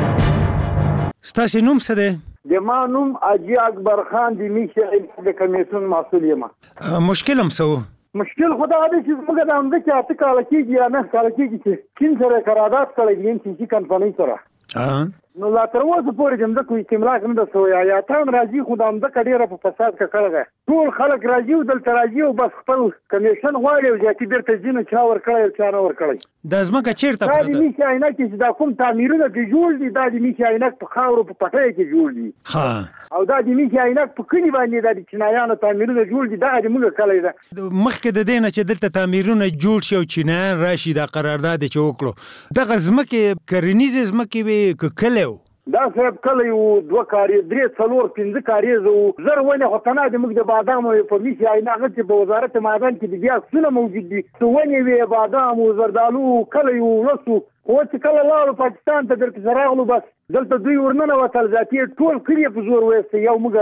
ستاسو نوم څه دی؟ د ما نوم حاجی اکبر خان د میشه د کمیسیون مسؤل یم. مشکل هم څه مشکل خدا دې چې موږ د امده کې اته کال کېږي یا نه کال کېږي چې کین سره قرارداد کړی دي چې کمپنۍ سره نو لا تر اوسه پورې هم د کوم استملاک نه د سویا یا تام راځي خو د امده کډیره په فساد کې کړه ټول خلک راځي او دلته راځي او بس خپل کمیشن غواړي او ځکه بیرته ځینې چا ور کړی چا نه ور کړی د ځمکه چیرته پراته دا میشه عینک چې دا کوم تعمیرونه کې جوړ دي دا د میشه عینک په خاورو په پټۍ کې جوړ دي او دا د میشه عینک په کلی باندې د چینایانو تعمیرونه جوړ دي دا د موږ کلی ده مخکې د دینه چې دلته تعمیرونه جوړ شي او چینایان راشي د قرارداد چې وکړو دغه ځمکه کرنیز ځمکه به کلیو دا صاحب کله یو دوه کاری درې څلور پنځه کاری زو زر ونه خطنه د موږ د بادام په میشه عینک چې په وزارت معدن کې د بیا څونه موجود دي څونه وی بادام او زردالو کله یو رسو او چې کله لاړو پاکستان ته درته راغلو بس دلته دوی ورننه وتل ذاتي ټول کړی په زور وېسته یو موږ نه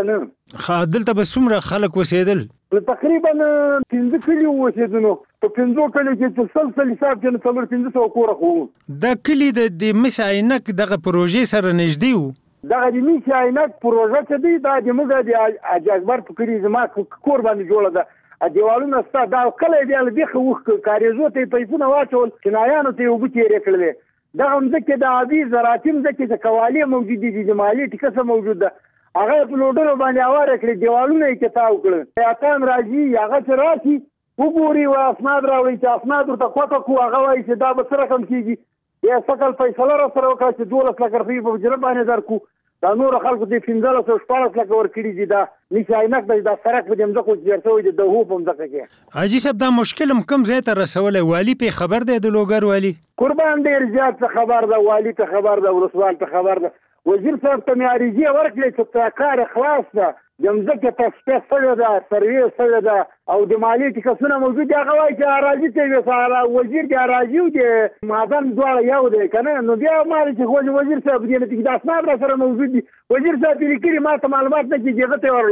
دلته به څومره خلک اوسېدل؟ تقریبا 15 کلي اوسېدو. په 15 کلي کې تسلسل حساب کې 400 کوره خو. دا کلي د مس عینک دغه پروژې سره نږدې وو. دغه د مس عینک پروژه چې دی دا د موږ د حاجي اکبر په کلي زما کور باندې جوړه ده. دیوالونه ستا دا کله بیا له بیخه وښ کاریزو ته پیسونه واچول کنایانو ته اوبه تېرې کړلې. دغه مځکې د عادي زراعتي مځکې چې قوالې موجودې دي د مالي ټیکسه موجود ده هغه په لوډرو باندې اواره کړې دیوالونه یې کتاو کړل. یاتان راځي هغه چې راشي وګوري و اسناد راوړي چې اسناد ورته کوته کو هغه وایي چې دا به څه رقم کېږي یا سکل فیصله را سره وکړه چې 12 لک روپۍ په اجره باندې درکو. دا نور خلکو دې 1514 لک ورکړي دي. دا نشي عینک دا سرک په دې مځکو چې تېر شوی دی د هو په مځکه کې. حاجي صاحب دا مشکل هم کوم ځای ته رسولی؟ والي پې خبر دی د لوګر والي؟ قربان ډېر زیات څه خبر ده. والي ته خبر ده، ولسوال ته خبر ده. وزیر صاحب ته مې عریضې ورکړې چې کار خلاص ده د مځکې تصفیه شوې ده سروې شوې ده او د مالي ټیکسونه موجود دي. هغه وایي چې اراضي ته یې وزیر د اراضي او د معدن دواړه یو دی که نه. نو بیا ما چې وزیر صاحب دې نتیجې د اسناد را سره موجود دي. وزیر صاحب یې لیکلي ما ته معلومات نه کېږي. هغه ته یې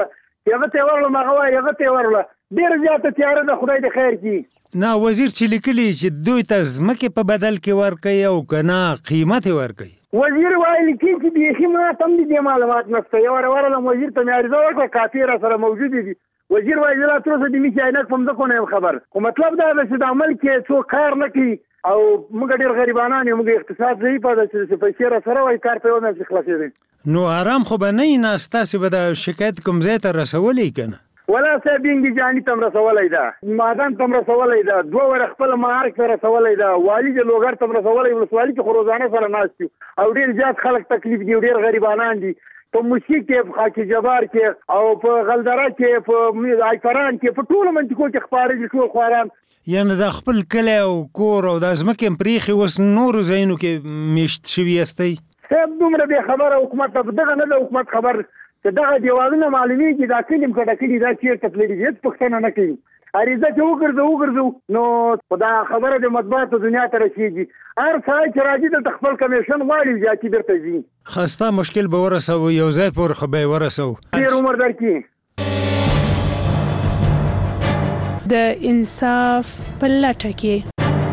ورله هغه وایي هغه ته یې ورله. ډېره زیاته تیاره ده خدای دې خیر کړي. نه وزیر چې لیکلي چې دوی ته ځمکې په بدل کې ورکوي او که نه قیمت یې ورکوي. وزیر وایي لیکي چې بیخي ما ته هم دې معلومات نشته. یو ورلم وزیر ته مې عریضه وکړه کاپي را سره موجودې دي. وزیر وایي زه لا تر اوسه د مس عینک په مځکو نه یم خبر. خو مطلب دا ده چې د عمل کې څوک کار نه کوي او موږ ډېر غریبانان یو. موږ اقتصاد ضعیفه ده چې پیسې را سره وایي کار په یو میاشت کې خلاصېدی. نو آرام خو به نه وي نه ستاسې به د شکایت کوم ځای ته رسولی که نه؟ ولا صاحب انګي جاني تم رسولای دا مادان تم رسولای دا دوه ور خپل مارک ته رسولای دا والی د لوګر تم رسولای ولسوالي کې خروزانه سره ناشتي او ډیر زیات خلک تکلیف دي ډیر غریبانان دي په موشي کې په خاکی جبار کې او په غلدره کې په آیفران کې په ټولو منطقو کې خبرې دي ټول خواران. یعنی د خپل کلی او کور او د ځمکې پریخي اوس نورو ځایونو کې میشت شوي یاستئ؟ صاحب دومره بې خبره حکومت ته دغه نه د حکومت خبر چې دغه دیوالونه معلومیږي دا کلیم کډه کلي دا چیرته تللي دي هېڅ پوښتنه نه کوي. عریضه چې وګرځو نو دا خبره د مطبوعاتو دنیا ته رسېږي. هر سړی چې راځي دلته خپل کمیشن غواړي زیاتي بیرته ځي. خسته مشکل به ورسوو یو ځای پورې خو به یې ورسوو. ډېر عمر درکړي. د انصاف په لټه کې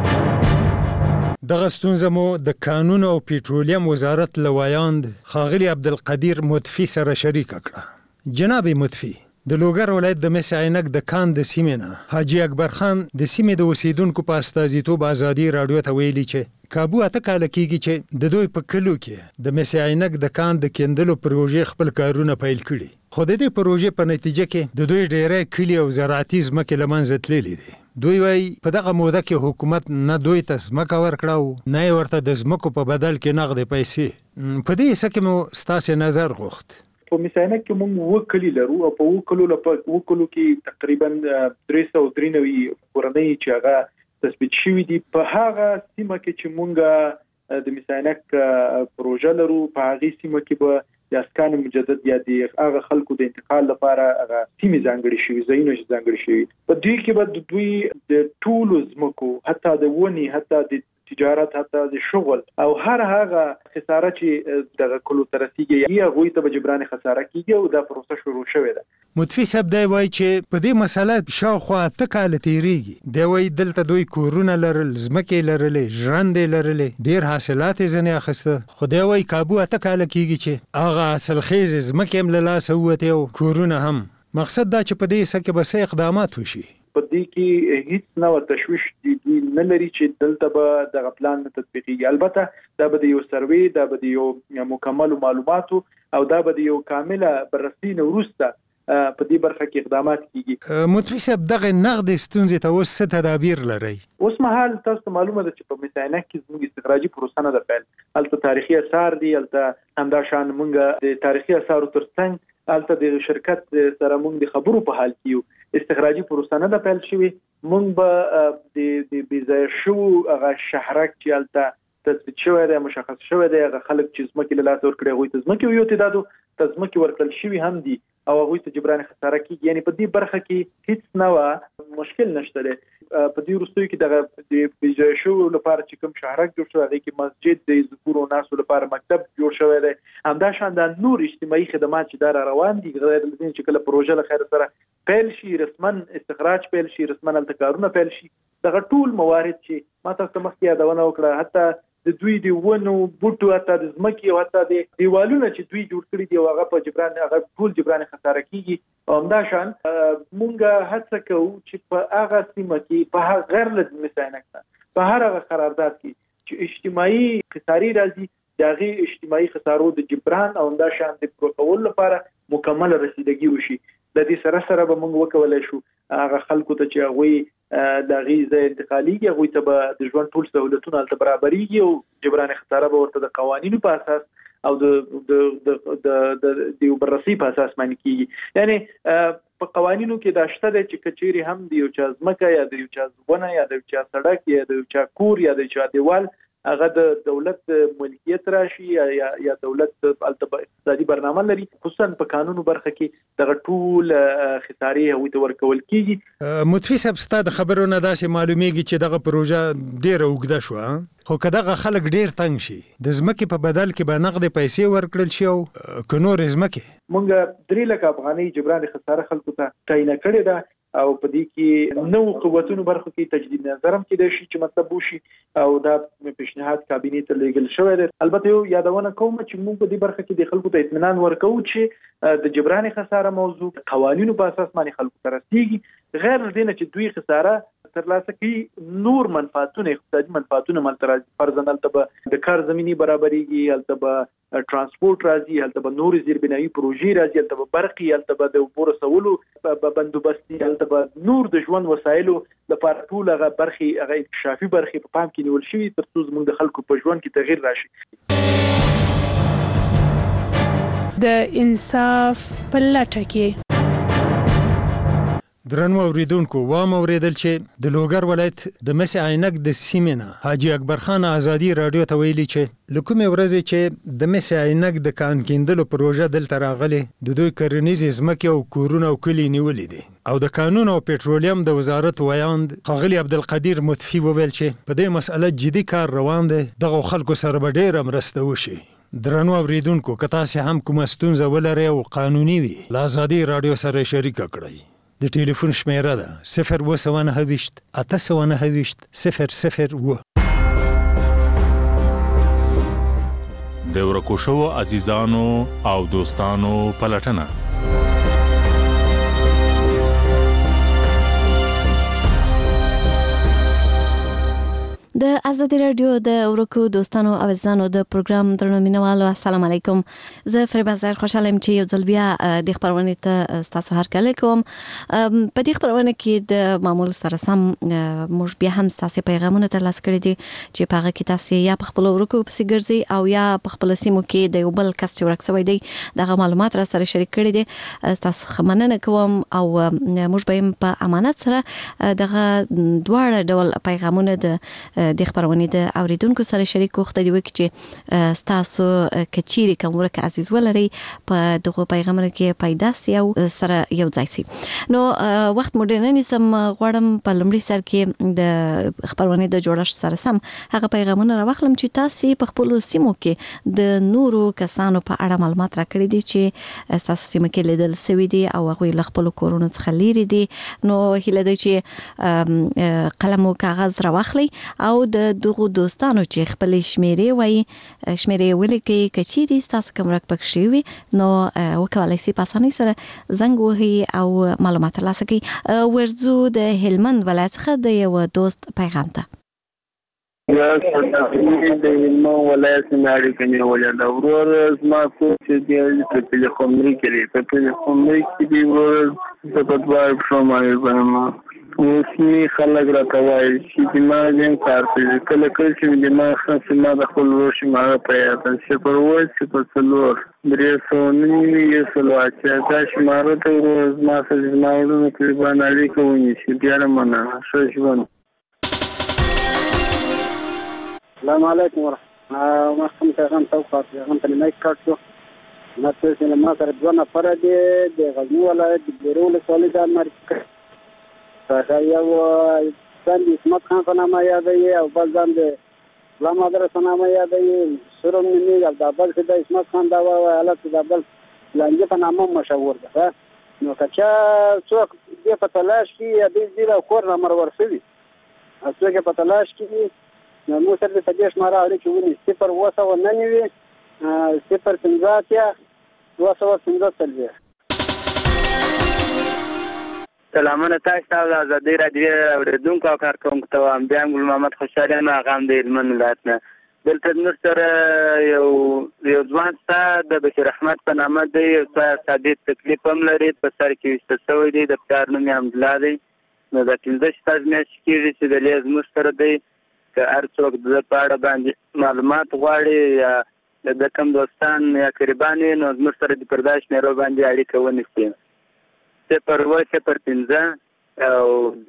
دغه ستونزه مو د قانون او پېټرولیم وزارت له وایاند ښاغلي عبدالقدیر مطفي سره شریکه کړه. جناب مطفي د لوګر ولایت د مس عینک د کان د سیمې نه حاجي اکبر خان د سیمې د اوسیدونکو په استازیتوب ازادي راډیو ته ویلي چې کابو اته کاله کېږي چې د دوی په کلو کې د مس عینک د کان د کیندلو پروژې خپل کارونه پیل کړي. خو د دې پروژې په نتیجه کې د دوی ډېری کلي او زراعتي ځمکې له منځه تللي دي. دوی وایي په دغه موده کې حکومت نه دوی ته ځمکه ورکړه او نه یې ورته د ځمکو په بدل کې نغدې پیسې. په دې حصه کې مو ستاسې نظر غوښت. په مس عینک کې موږ 7 کلي لرو او په 7 کلو کې تقریبا 393 کورنۍ چې هغه تثبیت شوي دي. په هغه سیمه کې چې موږ د مس عینک پروژه لرو په هغې سیمه کې به د اسکان مجدد یا د هغه خلکو د انتقال لپاره هغه سیمې ځانګړې شوي ځایونه چې ځانګړي شوي. په دوی کې به دوی د ټولو ځمکو حتی د ونې حتی د تجارت حتی د شغل او هر هغه خساره چې دغه کلو ته رسیږي هغوی ته به جبران خساره کیږي او دا پروسه شروع شوې ده. مطفي صاحب دی وایي چې په دې مسله شاوخوا 8 کاله تېرېږي. دی وایي دلته دوی کورونه لرل ځمکې لرلې ژرندې لرلې ډېر حاصلات یې ځینې اخیسته. خو دی وایي کابو 8 کاله کېږي چې هغه حاصلخیزې ځمکې هم له لاسه ووتې او کورونه هم. مقصد دا چې په دې حصه کې به څه اقدامات وشي. په دې کې هیڅ نوع تشویش دوی نه لري چې دلته به دغه پلان نه تطبیقېږي. البته دا به د یو سروې دا به د یو مکمل معلوماتو او دا به د یو کامله بررسي نه وروسته په دې برخه کې اقدامات کیږي. مطفي صاحب دغه نغدې ستونزې ته اوس څه تدابیر لرئ؟ اوس مهال تاسو ته معلومه ده چې په مس عینک کې زموږ استخراجي پروسه نه ده پیل. هلته تاریخي اثار دي هلته همدا شان موږ د تاریخي اثارو ترڅنګ هلته د شرکت سره موږ د خبرو په حال کې یو. استخراجي پروسه نه ده پیل شوې. موږ به د بېځایه شوو هغه شهرک چې هلته تثبیت شوی دی مشخص شوی دی هغه خلک چې ځمکې له لاسه ورکړي هغوی ته ځمکې یو تعدادو ته ځمکې ورکړل شوي هم دي او هغه ته جبران خساره کیږي. یعنی په دې برخه کې هیڅ نو مشکل نشته دی. په دې وروستیو کې دغه د بجایشو لپاره چې کوم شهرک جوړ شوی دی کې مسجد د ذکور او ناسو لپاره مکتب جوړ شوی دی. همدا شان د نور اجتماعي خدمات چې دا روان دي غیر لدین چې کله پروژه له خیر سره پیل شي رسمن استخراج پیل شي رسمن التکارونه پیل شي دغه ټول موارد چې ما تاسو مخکې یادونه وکړه حتی د دوی د ونو بوټو حتی د ځمکې او حتی د دیوالونه چې دوی جوړ کړي دي هغه په جبران هغه ټول جبران خساره کیږي. همدا شان مونږه هڅه کوو چې په هغه سیمه کې په هغه غیر لازمي ځایونه په هر هغه قرارداد کې چې اجتماعي خساري راځي دغه اجتماعي خسارو د جبران او همدا شان د پروتوکول لپاره مکمل رسیدګي وشي. د دې سره سره به موږ وکولای شو هغه خلکو ته چې هغه د غیزه انتقالیږي هغه ته به د ژوند ټول سہولتونه الته برابرېږي او جبران خساره به ورته د قوانینو په اساس او د بررسي په اساس باندې کیږي. یعنی په قوانینو کې دا شته چې کچېری هم د یو چا ځمکه یا د یو چا ونه یا د یو چا سړک یا د یو چا کور یا د یو چا دیوال هغه د دولت ملکیت راشي یا دولت اقتصادي برنامه لري خصوصا په قانونو برخه کې دغه ټول خساري هوی ته ورکول کیږي. متفي صاحب ستاسو خبرونه داسې معلومیږي چې دغه پروژه ډیره اوږده شو خو کداغه خلک ډیر تنگ شي د ځمکې په بدل کې به نقد پیسې ورکړل شي او کنور ځمکې مونږ 3 لک افغاني جبران خساره خلکو ته تعین کړی ده او په دې کې نو قوتونو برخو کې تجدید نظر هم کېدای شي چې مطلب وشي او دا پیشنهاد کابینې ته لیږل شوی دی. البته یو یادونه کوم چې موږ په دې برخه کې د خلکو ته اطمینان ورکوو چې د جبران خساره موضوع قوانینو په اساس باندې خلکو ته رسیږي غیر دینه چې دوی خساره ترلاسه کوي نور منفعتونه اقتصادي منفعتونه ملتراځي فرضاً البته د کار زمینی برابرېږي البته ترانسپورت راځي البته نور زیربنایي پروژې راځي البته برقي البته د اوبو رسولو بندوبستي البته نور د ژوند وسایلو لپاره ټول هغه برخي هغه اکتشافي برخي په پام کې نیول شوی ترڅو زموږ د خلکو په ژوند کې تغییر راشي. د انصاف په لټه کې درنو اوریدونکو وام اوریدل چې د لوګر ولایت د مس عینک د سیمینه حاجی اکبر خان ازادي رادیو ته ویلي چې لکه ورځې چې د مس عینک د کان کیندلو پروژه دلته راغلي د دوی کرنیز ځمکې او کورونه او کلی نیولې دي او د قانون او پټرولیم د وزارت ویاند ښاغلي عبدالقدیر متفي وویل چې په دې مسأله جدي کار روان دی دغه خلکو سره به ډېره مرسته وشي. درنو اوریدونکو که تاسو هم کومه ستونزه ولرئ او قانوني وي له ازادي رادیو سره شریک کړئ. د ټلیفون شمیره ده 029 829 002. د ورکو شوو عزیزانو او دوستانو پلټنه د ازادي رادیو د ورکو دوستانو او عزیزانو د پروګرام درنو مینوالو السلام علیکم. زه فریبا زهر خوشاله یم چې یو ځل بیا د خبرونه ته تاسو هرکله کوم. په دې خبرونه کې د معمول سره سم موږ بیا هم تاسو پیغامونه ترلاسه کړی دي چې په هغه کې تاسو یا په خپل ورکو پسې ګرځي او یا په خپل سیمو کې د یو بل کس چې ورک شوی دی دغه معلومات را سره شریک کړی دي. تاسو مننه کوم او موږ به په امانت سره دغه دواړه ډول پیغامونه د خبرونه د اوریدونکو سره شریک وخت دی چې تاسو کچيري کومرک عزیز ولري په دغه پیغامونه کې پیدا سي او سره یو ځای سي. نو وخت مدرن نسم غواړم په لمړي سر کې د خبرونه د جوړښت سره سم هغه پیغامونه راوخلم چې تاسو په خپل سیمو کې د نورو کسانو په اړه معلومات راکړي دي چې تاسو سیمه کې لیدل سوي دي او هغه خپل کورونو څخه لري دي. نو هله د چې قلم او کاغذ راوخلي او د دغه دوستانو چې خپل شمیرې ولیکي کچيري تاسو کوم رک پکښي وي نو وکولای شي په اسانۍ سره زنګ وهي او معلومات ترلاسه کړي. ورزو د هلمند ولایت څخه د یو دوست پیغام ته یا د هلمند ولایت نړۍ کې ولې دا ورور زما کو چې د په خمري کې دی ورور د بدوار شومای باندې اوسنی خلک راکوي چې ما دې کار کوي کله چې دې ما خاصه ما د خپل ورشي ما په یاد چې پر وای چې په څلور درې سونی یې سلواچ دا چې ما ته ورځ ما سره ما ورونو کې باندې اړیکه ونی چې بیا مننه ښه ژوند. السلام علیکم ورحمه الله. ما کوم پیغام توقعات پیغام ته نه کاټو ماته سینما سره 2 نفر دي د غزنی ولایت د بیرو ولسوالۍ د مرکز څخه یو ځان د اسمت خان په نامه یادوي او بل ځان د غلام مدرسه نامه یادوي سرم نیمي او د بل څه د اسمت خان دا حالت د بل لانجه په نامه مشهور ده. نو کچا څوک دې په تلاش کې د دې له کور نمبر ورسوي څوک په تلاش کې نو موږ سره د دې شماره اړیکې ونی 0 0 سلامونه تاسو ته د آزادۍ راډیو اوریدونکو او کارکونکو ته هم بیا ګل محمد خوشحالي یم هغه هم د هلمند ولایت نه. دلته زموږ سره یو ځوان ستا د بشیر احمد په نامه دی، یو څه ثابت تکلیف هم لري، په سر کې ویسته شوی دی، د پلار نوم یې حمدالله دی. نو د 15 شپږ میاشتې کېږي چې د لې زموږ سره دی. که هر څوک د ده په اړه باندې معلومات غواړي یا د کوم دوستان یا قریبان وي نو زموږ سره د پر دا شمېرو باندې اړیکه ونیسي 0 او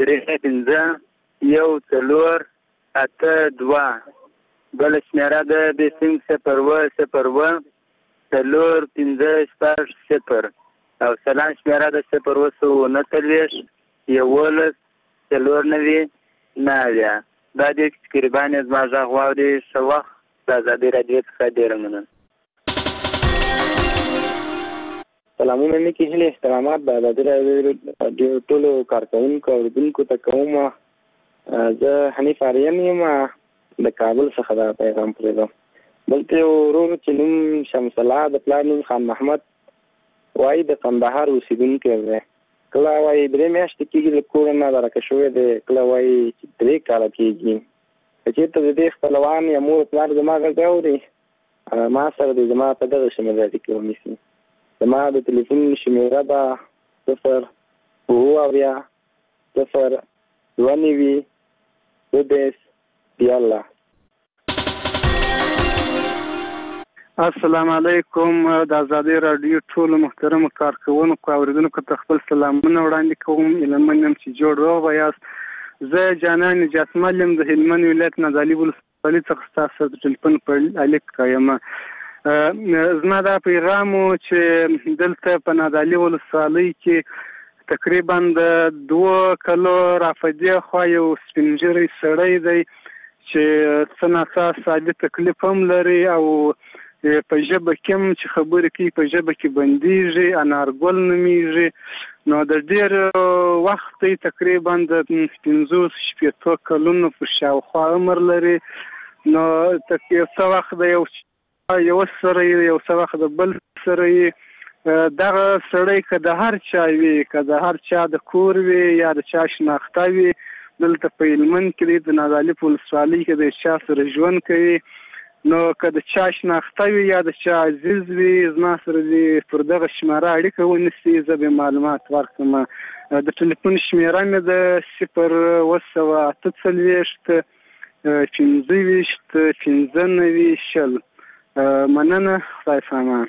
3 5 1 4 8 2. بله شمېره ده د سیم 0 4 5 0 او سلام شمېره ده 0 11 4 9 دا دې قریبان زما غږ واوري. ښه وخت. د آزادۍ راډیو څخه ډېره مننه. سلامونه نیکې هیلې احترامات د آزادۍ راډیو ټولو کارکوونکو اورېدونکو ته کوم. زه حنیف آریان یم د کابل څخه دا پیغام پرېږدم. دلته یو ورور چې نوم شمس الله د پلار نوم خان محمد وایي د کندهار اوسېدونکی دی. کله وایي 3 میاشتې کېږي له کوره نه درکه شوی دی، کله وایي چې 3 کاله کېږي. که چېرته د دې خپلوان یا مور پلار زما غږ اوري ما سره د زما په دغه شمېره اړیکې ونیسي. زما د تلیفون شمېره ده 0 0 2 9 السلام علیکم. د آزادۍ راډیو ټولو محترمو کارکوونکو او اوریدونکو ته خپل سلامونه وړاندې کوم. هیله یم چې جوړ روغ یاست. زه جانان نجات مل یم د هلمند ولایت نادعلي ولسوالۍ څخه ستاسو سره د ټلیفون په اړیکه یم. زما دا پیغام و چې دلته په نادعلي ولسوالۍ کې تقریبا د 2 کالو رافدې خوا یو سپین ږیری سړی دی چې څه ناڅه ثابت تکلیف هم لري او په ژبه کې هم چې خبرې کوي په ژبه کې بندیږي، انارګل نومیږي. نو د ډېر وخت تقریبا د 15 کلونو په شاوخوا عمر لري. نو یو څه وخت د یو سره یو څه وخت د بل سره دغه سړی که د هر چا وي، که د هر چا د کور وي یا د چا شناخته وي، دلته په هلمند کې د نادعلي په ولسوالۍ کې د چا سره ژوند کوي. نو که د چا شناخته وي یا د چا عزیز وي زما سره دې پر دغه شماره اړیکه ونیسي، زه به معلومات ورکړم. د ټلیفون شمېره مې ده 0 28 مننه. خدای سامان.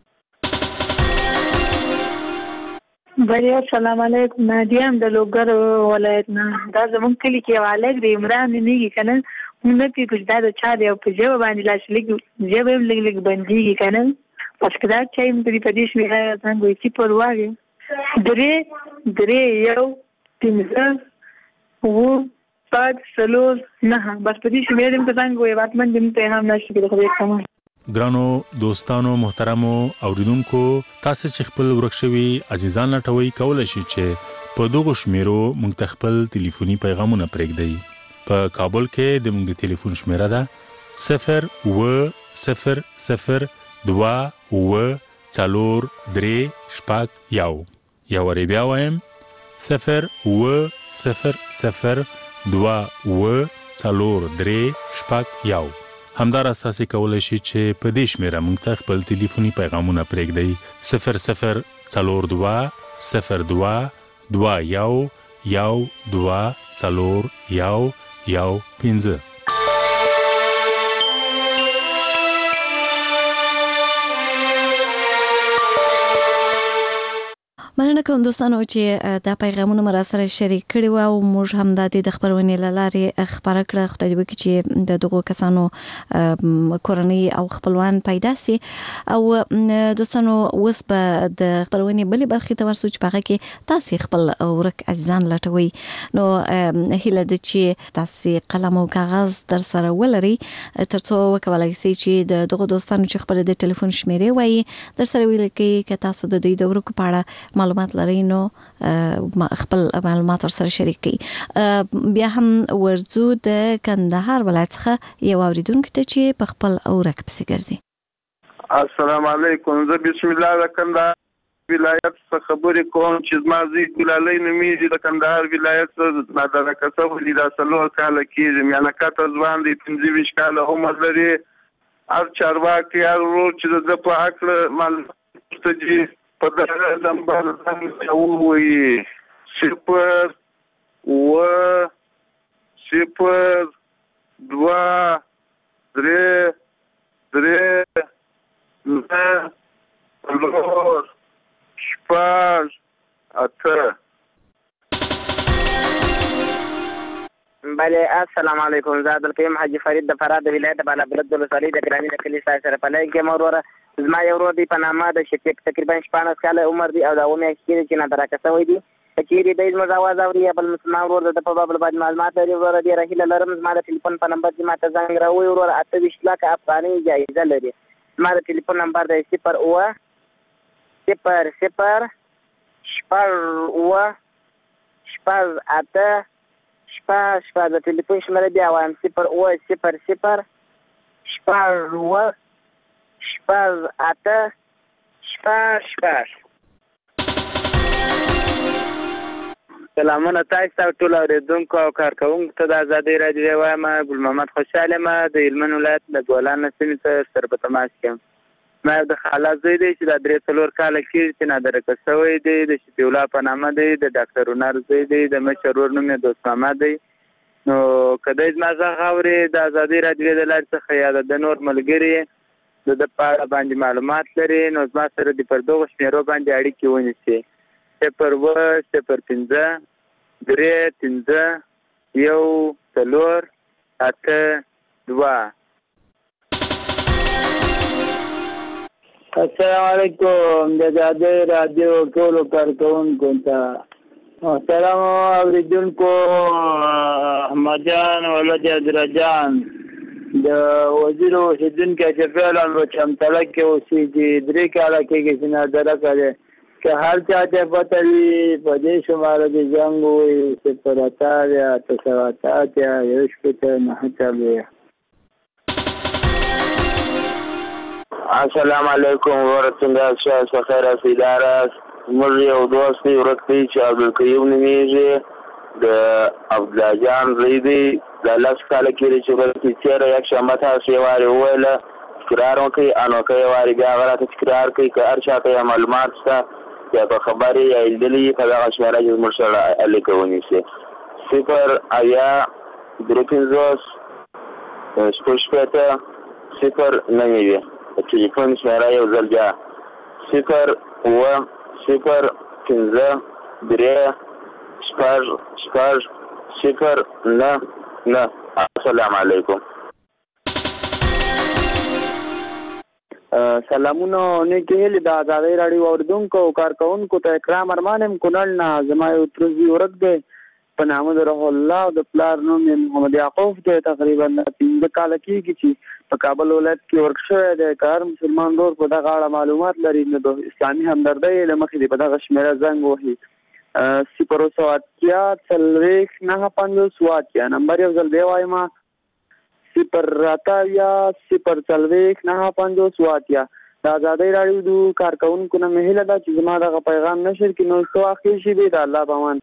بریو سلام علیکم. نادیه ام د لوګر ولایت نه. دا زمونږ کلی کې یو هلک دی عمران نومیږي که نه، موږ نه پوهېږو چې دا د چا دی او په ژبه باندې لاس لږ ژبه هم لږ لږ بندېږي که نه. بس که دا چا یم په دې شمېره څنګه وایي 0 3 5 بس په دې شمېره هم که څنګه وایي واټمن دې ته هم نشته د خدای سامان. ګرانو دوستانو محترمو اوریدونکو، تاسو چې خپل ورک شوي عزیزان لټوي کولای شئ چې په دغه شمیرو موږ ته خپل ټلیفوني پیغامونه پرېږدئ. په کابل کې د موږ د ټلیفون شمیره ده 0 0 0 2 4 3 1. یا ور بیا وایم 0 0 0 2 4 3 1. همدار اساسي کولای شي چې په دې شمیره موږ ته خپل ټلیفوني پیغامونه پرېږدئ 0 0 4 2 0 2 2 1 2 4 1 5. مننه کوم دوستانو چې دا پیغامونه مر سره شریک کړي او موږ هم د دې خبرونې لارې خبره کړه خدای دې وکړي چې د دغو کسانو کورنۍ او خپلوان پیدا سي او دوستانو اوس په د خبرونې بلې برخې ته ورسو چې هغه کې تاسو خپل ورک عزیزان لټوي نو هیله د چې تاسو قلم او کاغذ در سره ولري ترڅو وکولای شئ چې دغه دوستانو چې خپل د ټلیفون شمیرې وایي در سره ویل کې ک تاسو د دې د ورکو په اړه معلومات لري نو خپل معلومات سره شریک کړئ. بیا هم ورځو د کندهار ولایت څخه یو اوریدونکو ته چې په خپل اورک پسې ګرځي. السلام علیکم. زه بسم الله د کندهار ولایت څخه خبرې کوم چې زما زوی ګلالۍ نومیږي د کندهار ولایت نادرکه شوی دا 3 کاله کېږي میانه کاته ځوان دی 25 کاله عمر لري هر چارواکي هر ورور چې د په حق معلومات ته په دغه نمبر باندې وایي 0 شپاش اته. بله السلام علیکم. زه عبدالقیوم حاجی فرید د فراه د ولایت بالابلد ولسوالۍ د ګراني د کلي سره په لای کې موروره زما یو ورور دی په نامه د شفیق تقریبا 14 کاله عمر دی او دا و مې کېږي چې نادرکه شوی دی چیرې د زما आवाज اوري بل مسلمان ورور د په باب باندې معلومات لري ورور دی رحیل لرم زما د ټلیفون په نمبر چې ماته زنګ راوي ورور 28 لک افغاني جایزه لري. زما د ټلیفون نمبر د 0 شپږ د ټلیفون شمېره بیا وایم 0 سلامونه تاسو ته ټول اوریدونکو او کارکونکو ته د ازادي رادیو وایم ګل محمد خوشاله ما د هلمند ولایت د ګولان سیمې سره په تماس کې ما د خاله زوی دی چې د 3 کاله کې چې نادرکه شوی دی د شفیع الله په نامه دی د ډاکټر ونار زوی دی د مشر ورور نوم یې دوست محمد دی. نو کله چې ما زه غوړې د ازادي رادیو د لارې څخه یا د نور ملګری د په اړه باندې معلومات لري نو زما سره د پردوغ شمیرو باندې اړیکې ونیسي 0 السلام علیکم د ازادي رادیو ټول کارکونکو ته سلام اوریدونکو احمد جان ولد عبدالجان د وزیر اوسیدونکو شفیع الله چمتله کې اوسېږي 3 کاله کې چې نادرکه ده که هر چا ته پته وي په دې شماره کې زنګ ووایي 0 السلام علیکم ورحمة الله خیر اداره موږ یو دوست دی ورته چې عبدالقیوم نومیږي د عبدالله جان زوی دی د 10 کاله کې چې ورته چیرې یک شنبه تاسو یې واري وویله تکرار وکړي انو که یې واري بیا هغه راته تکرار کړي که هر چا ته معلومات شته یا په خبرې یا لیدلي په دغه شمېره کې زموږ سره اړیکه ونیسي 0 ټلیفون شمېره یو ځل بیا 0 السلام علیکم. سلامونه نیکه هیله د ازادي رادیو اوریدونکو او کارکونکو ته اکرام ارمانم کونړ نه زما یو ترزي ورک دی په نامه د رح الله او د پلار نوم محمد یعقوب دی تقریبا 15 کاله کېږي چې په کابل ولایت کې ورک شوی دی کار مسلمان ورور په دغه اړه معلومات لري نو د اسلامي همدردۍ له مخې دی په دغه شمېره زنګ وهي 0 نمبر یو ځل دی وایم 0 د ازادي رادیو د کارکونکو نه مهله ده چې زما دغه پیغام نشر کې نو څو اخی شي دی د الله بامان.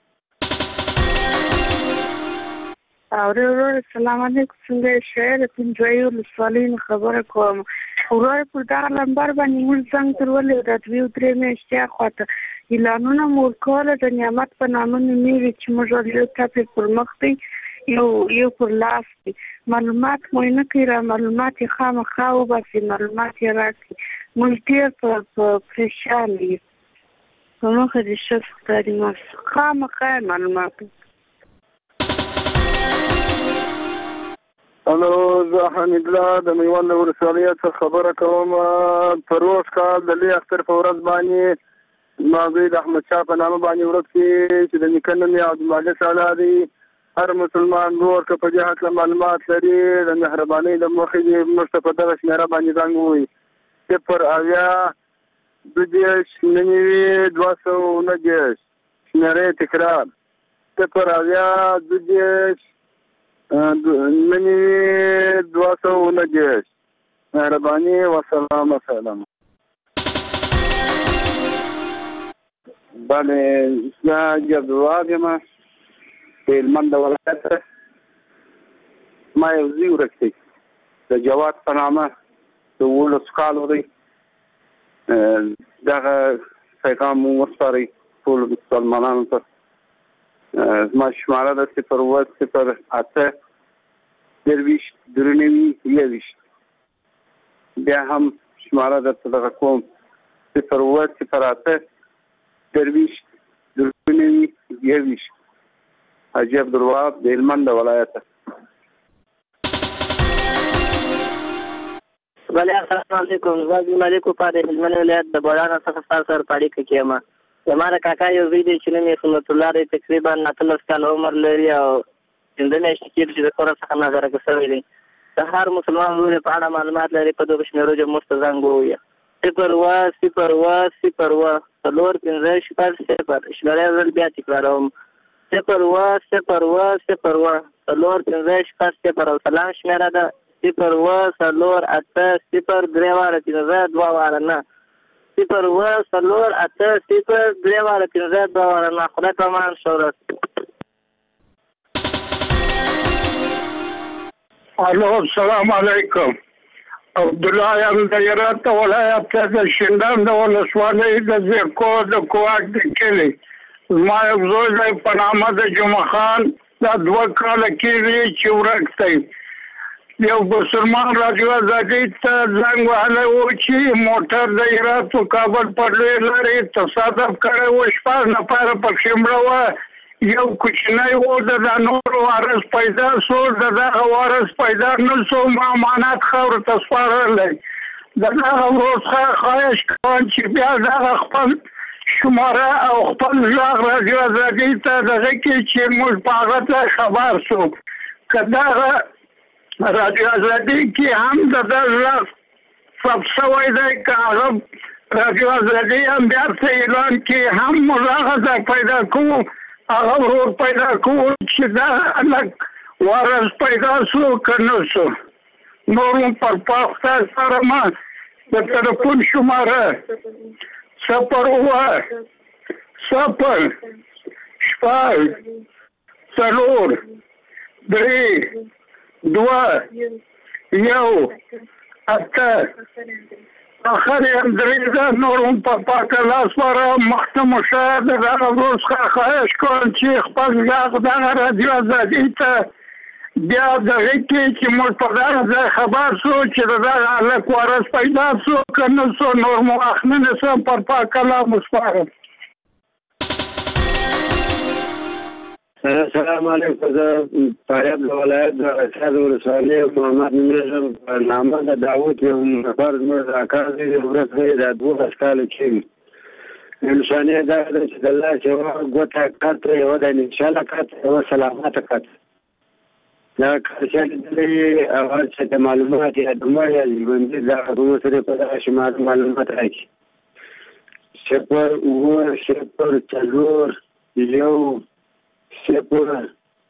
السلام علیکم څنګه شعر پنځوي ولسوالۍ خبره کوم ورور په دغه نمبر باندې موږ څنګه ترولې د 2-3 میاشتې اخواته اعلانونه مور کوله د نعمت په نامه نیمه چې موږ یو ټاپک پر مخ دی یو پر لاس دی معلومات مو نه کړه معلومات خامخا او بس معلومات راکړي موږ ډېر په پریشان یو مخه دې شف ښکاري ما خامخا معلومات. الو زه حمید الله د میوند ولسوالۍ څخه خبره کوم. پر روز کال د لوی اختر په ورځ باندې ما د احمد شاه په نامه باندې ورځ چې د نیکه نوم یې عبدالمالک سالا دی. هر مسلمان ورور که په دې هکله معلومات لري د مهربانۍ له مخې دې موږ ته په دغه شمېره باندې زنګ ووایي 080 شمېره تکرار 080 مهرباني وسلام. بله زه عبدالوهاب یم د هلمند ولایت. ما یو زوی ورک دی د جواد په نامه د 18 کالو دی. دغه پیغام مو وسپارئ ټولو مسلمانانو ته. زما شماره ده 008 درویشت درنوي 21. بیا هم شماره درته دغه کوم 008 درویشت درنوي 21. حاجي عبدالوهاب د هلمند ولایت. بله السلام علیکم. زه عبدالمالک په هلمند ولایت د بولانه څخه ستاسو سره په اړیکه کې یم. زما د کاکا یو زوی دی چې نوم یې سنت الله دی. تقریبا 19 کاله عمر لري او 5 میاشتې کېږي چې د کوره څخه نظرګه شوی دی. د هر مسلمان ورور په اړه معلومات لري په دغه شمېرو چې موږ ته زنګ ووایه 01004 شمېره زه بیا تکراروم 01004 او سلام شمېره ده 01083 خدای په امان شورت. الو السلام علیکم. عبدالله یم د هرات ولایت د شینډان د ولسوالۍ د زیرکو د کوواک د کلي. زما یو زوی دی په نامه د جمعه خان دا 2 کاله کېږي چې ورک دی. یو مسلمان راجو آزادۍ ته زنګ وهلی و چې موټر د هرات و کابل پر لوی لارې تصادف کړی و. 6 نفره پکښې مړه وه. یو کوچنی و د نورو وارث پیدا شو. د دغه وارث پیدا نه شو. ما امانت خاورو ته سپارلی. د دغه ورور څخه خواهش کوم چې بیا دغه خپل شماره او خپل غږ راجو آزادۍ ته دغه کې چې موږ په هغه ته خبر شو. که دغه راجو آزادۍ کې هم د غږ ثبت شوی دی که هغه راجو آزادۍ هم بیا څه اعلان کې هم موږ هغه ځای پیدا کوو هغه ورور پیدا کوو چې دا هلک وارث پیدا شو که نه شو. نور مو پر پاخته سره ما د تلیفون شماره 010 4 3 2 1 اخر یم درېږه. نور هم په پاکه لاس سره مخته مو شه. د دغه ورور څخه خواهش کوم چې خپل غږ دغه راډیو آزادۍ ته بیا دغه کې چې موږ په دغه ځای خبر شو چې د دغه هلک وارث پیدا شو که نه شو. نور مو وخت نه نیسم پر پاکه لاس مو سپارم. السلام علیکم. زه فاریاب ولایت د اسعد ولسوالۍ محمد نومېږم. په نامه د داود یو نفر زموږ د اکا زوی دی. ورځ دی د 12 کاله کېږي. نښانې دا ده چې د الله چې یوه ګوته کته یوه د انشاءالله کته یوه سلامته کته دا کار چې لیدلی هغه چې د معلومات یا د مړ یا ژوندي دغه رومو سره په دغه شمار معلومات راکړي 01004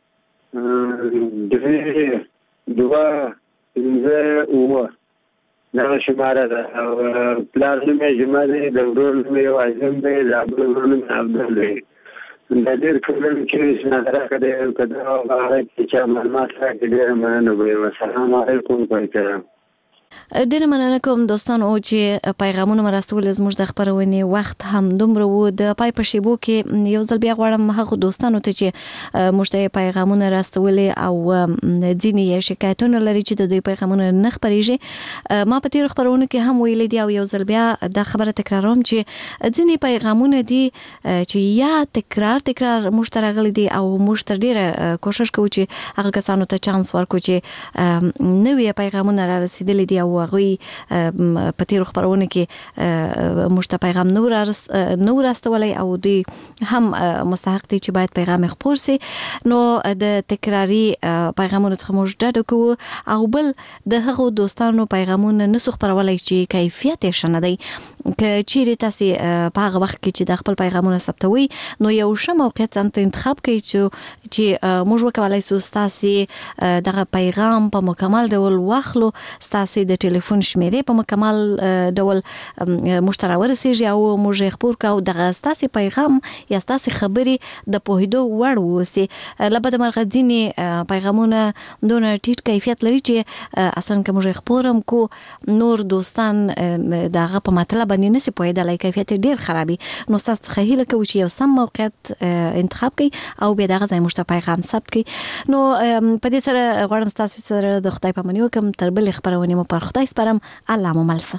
دغه شماره ده. پلار نوم یې جمعه دی. د ورور نوم یې اعظم دی. د بل ورور نوم عبدل دی. د ډېر کلونو کې نظرکه دی که دغه هغه کې چا معلومات راکړي ډېره مننه به یم. السلام علیکم په احترام. ډېر مننه کوم دوستانو چې پیغامونه مرستول زموږ د خبرونې وخت هم دومره وو د پای په شیبو کې یو ځل بیا غواړم هغه دوستانو ته چې موږ پیغامونه راستول او ځینې شکایتونه لري چې د دوی پیغامونه نه خبريږي ما په تیر خبرونه کې هم ویل دي او یو ځل بیا د خبره تکراروم چې ځینې پیغامونه دي چې یا تکرار موږ ته راغلي دي او موږ تر ډیره کوشش کوو چې هغه کسانو ته چانس ورکړو چې نوې پیغامونه را رسیدلي دي او غوي په تیر خبرونه کې موږ ته پیغام نو راستولای او دوی هم مستحق دي چې باید پیغام خپور سي نو د تکراری پیغامونو څخه موږ ډډه کوو او بل د هغو دوستانو پیغامونه نسو خبرولای چې کیفیت یې شنه دی که چیرې تاسو په هغه وخت کې چې د خپل پیغامونه ثبتوي نو یو ښه موقعیت ځانته انتخاب کړئ چې موږ وکولای شو تاسو دغه پیغام په مکمل ډول واخلو تاسو د ټلیفون شمیرې په مکمل ډول مشترک ورسیږي او موږ خبر کاو دغه تاسو پیغام یا تاسو خبرې د پوهیدو وړ وسی لبد مرغځینی پیغامونه دونه ټیټ کیفیت لري چې اصلا که موږ خبرم کو نور دوستان دغه په مطلب باندې نسی پوهیدلای کیفیت ډیر خرابي نو تاسو څخه هیله کوم چې یو سم موقعیت انتخاب کړئ او بیا دغه ځای موږ ته پیغام ثبت کړئ نو په دې سره غواړم تاسو سره د خدای په منیو کوم تر بل خبرونه مو پر خدای سپارم الله مو ملسه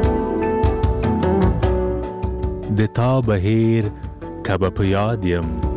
د تا بهیر کبه په یاد یم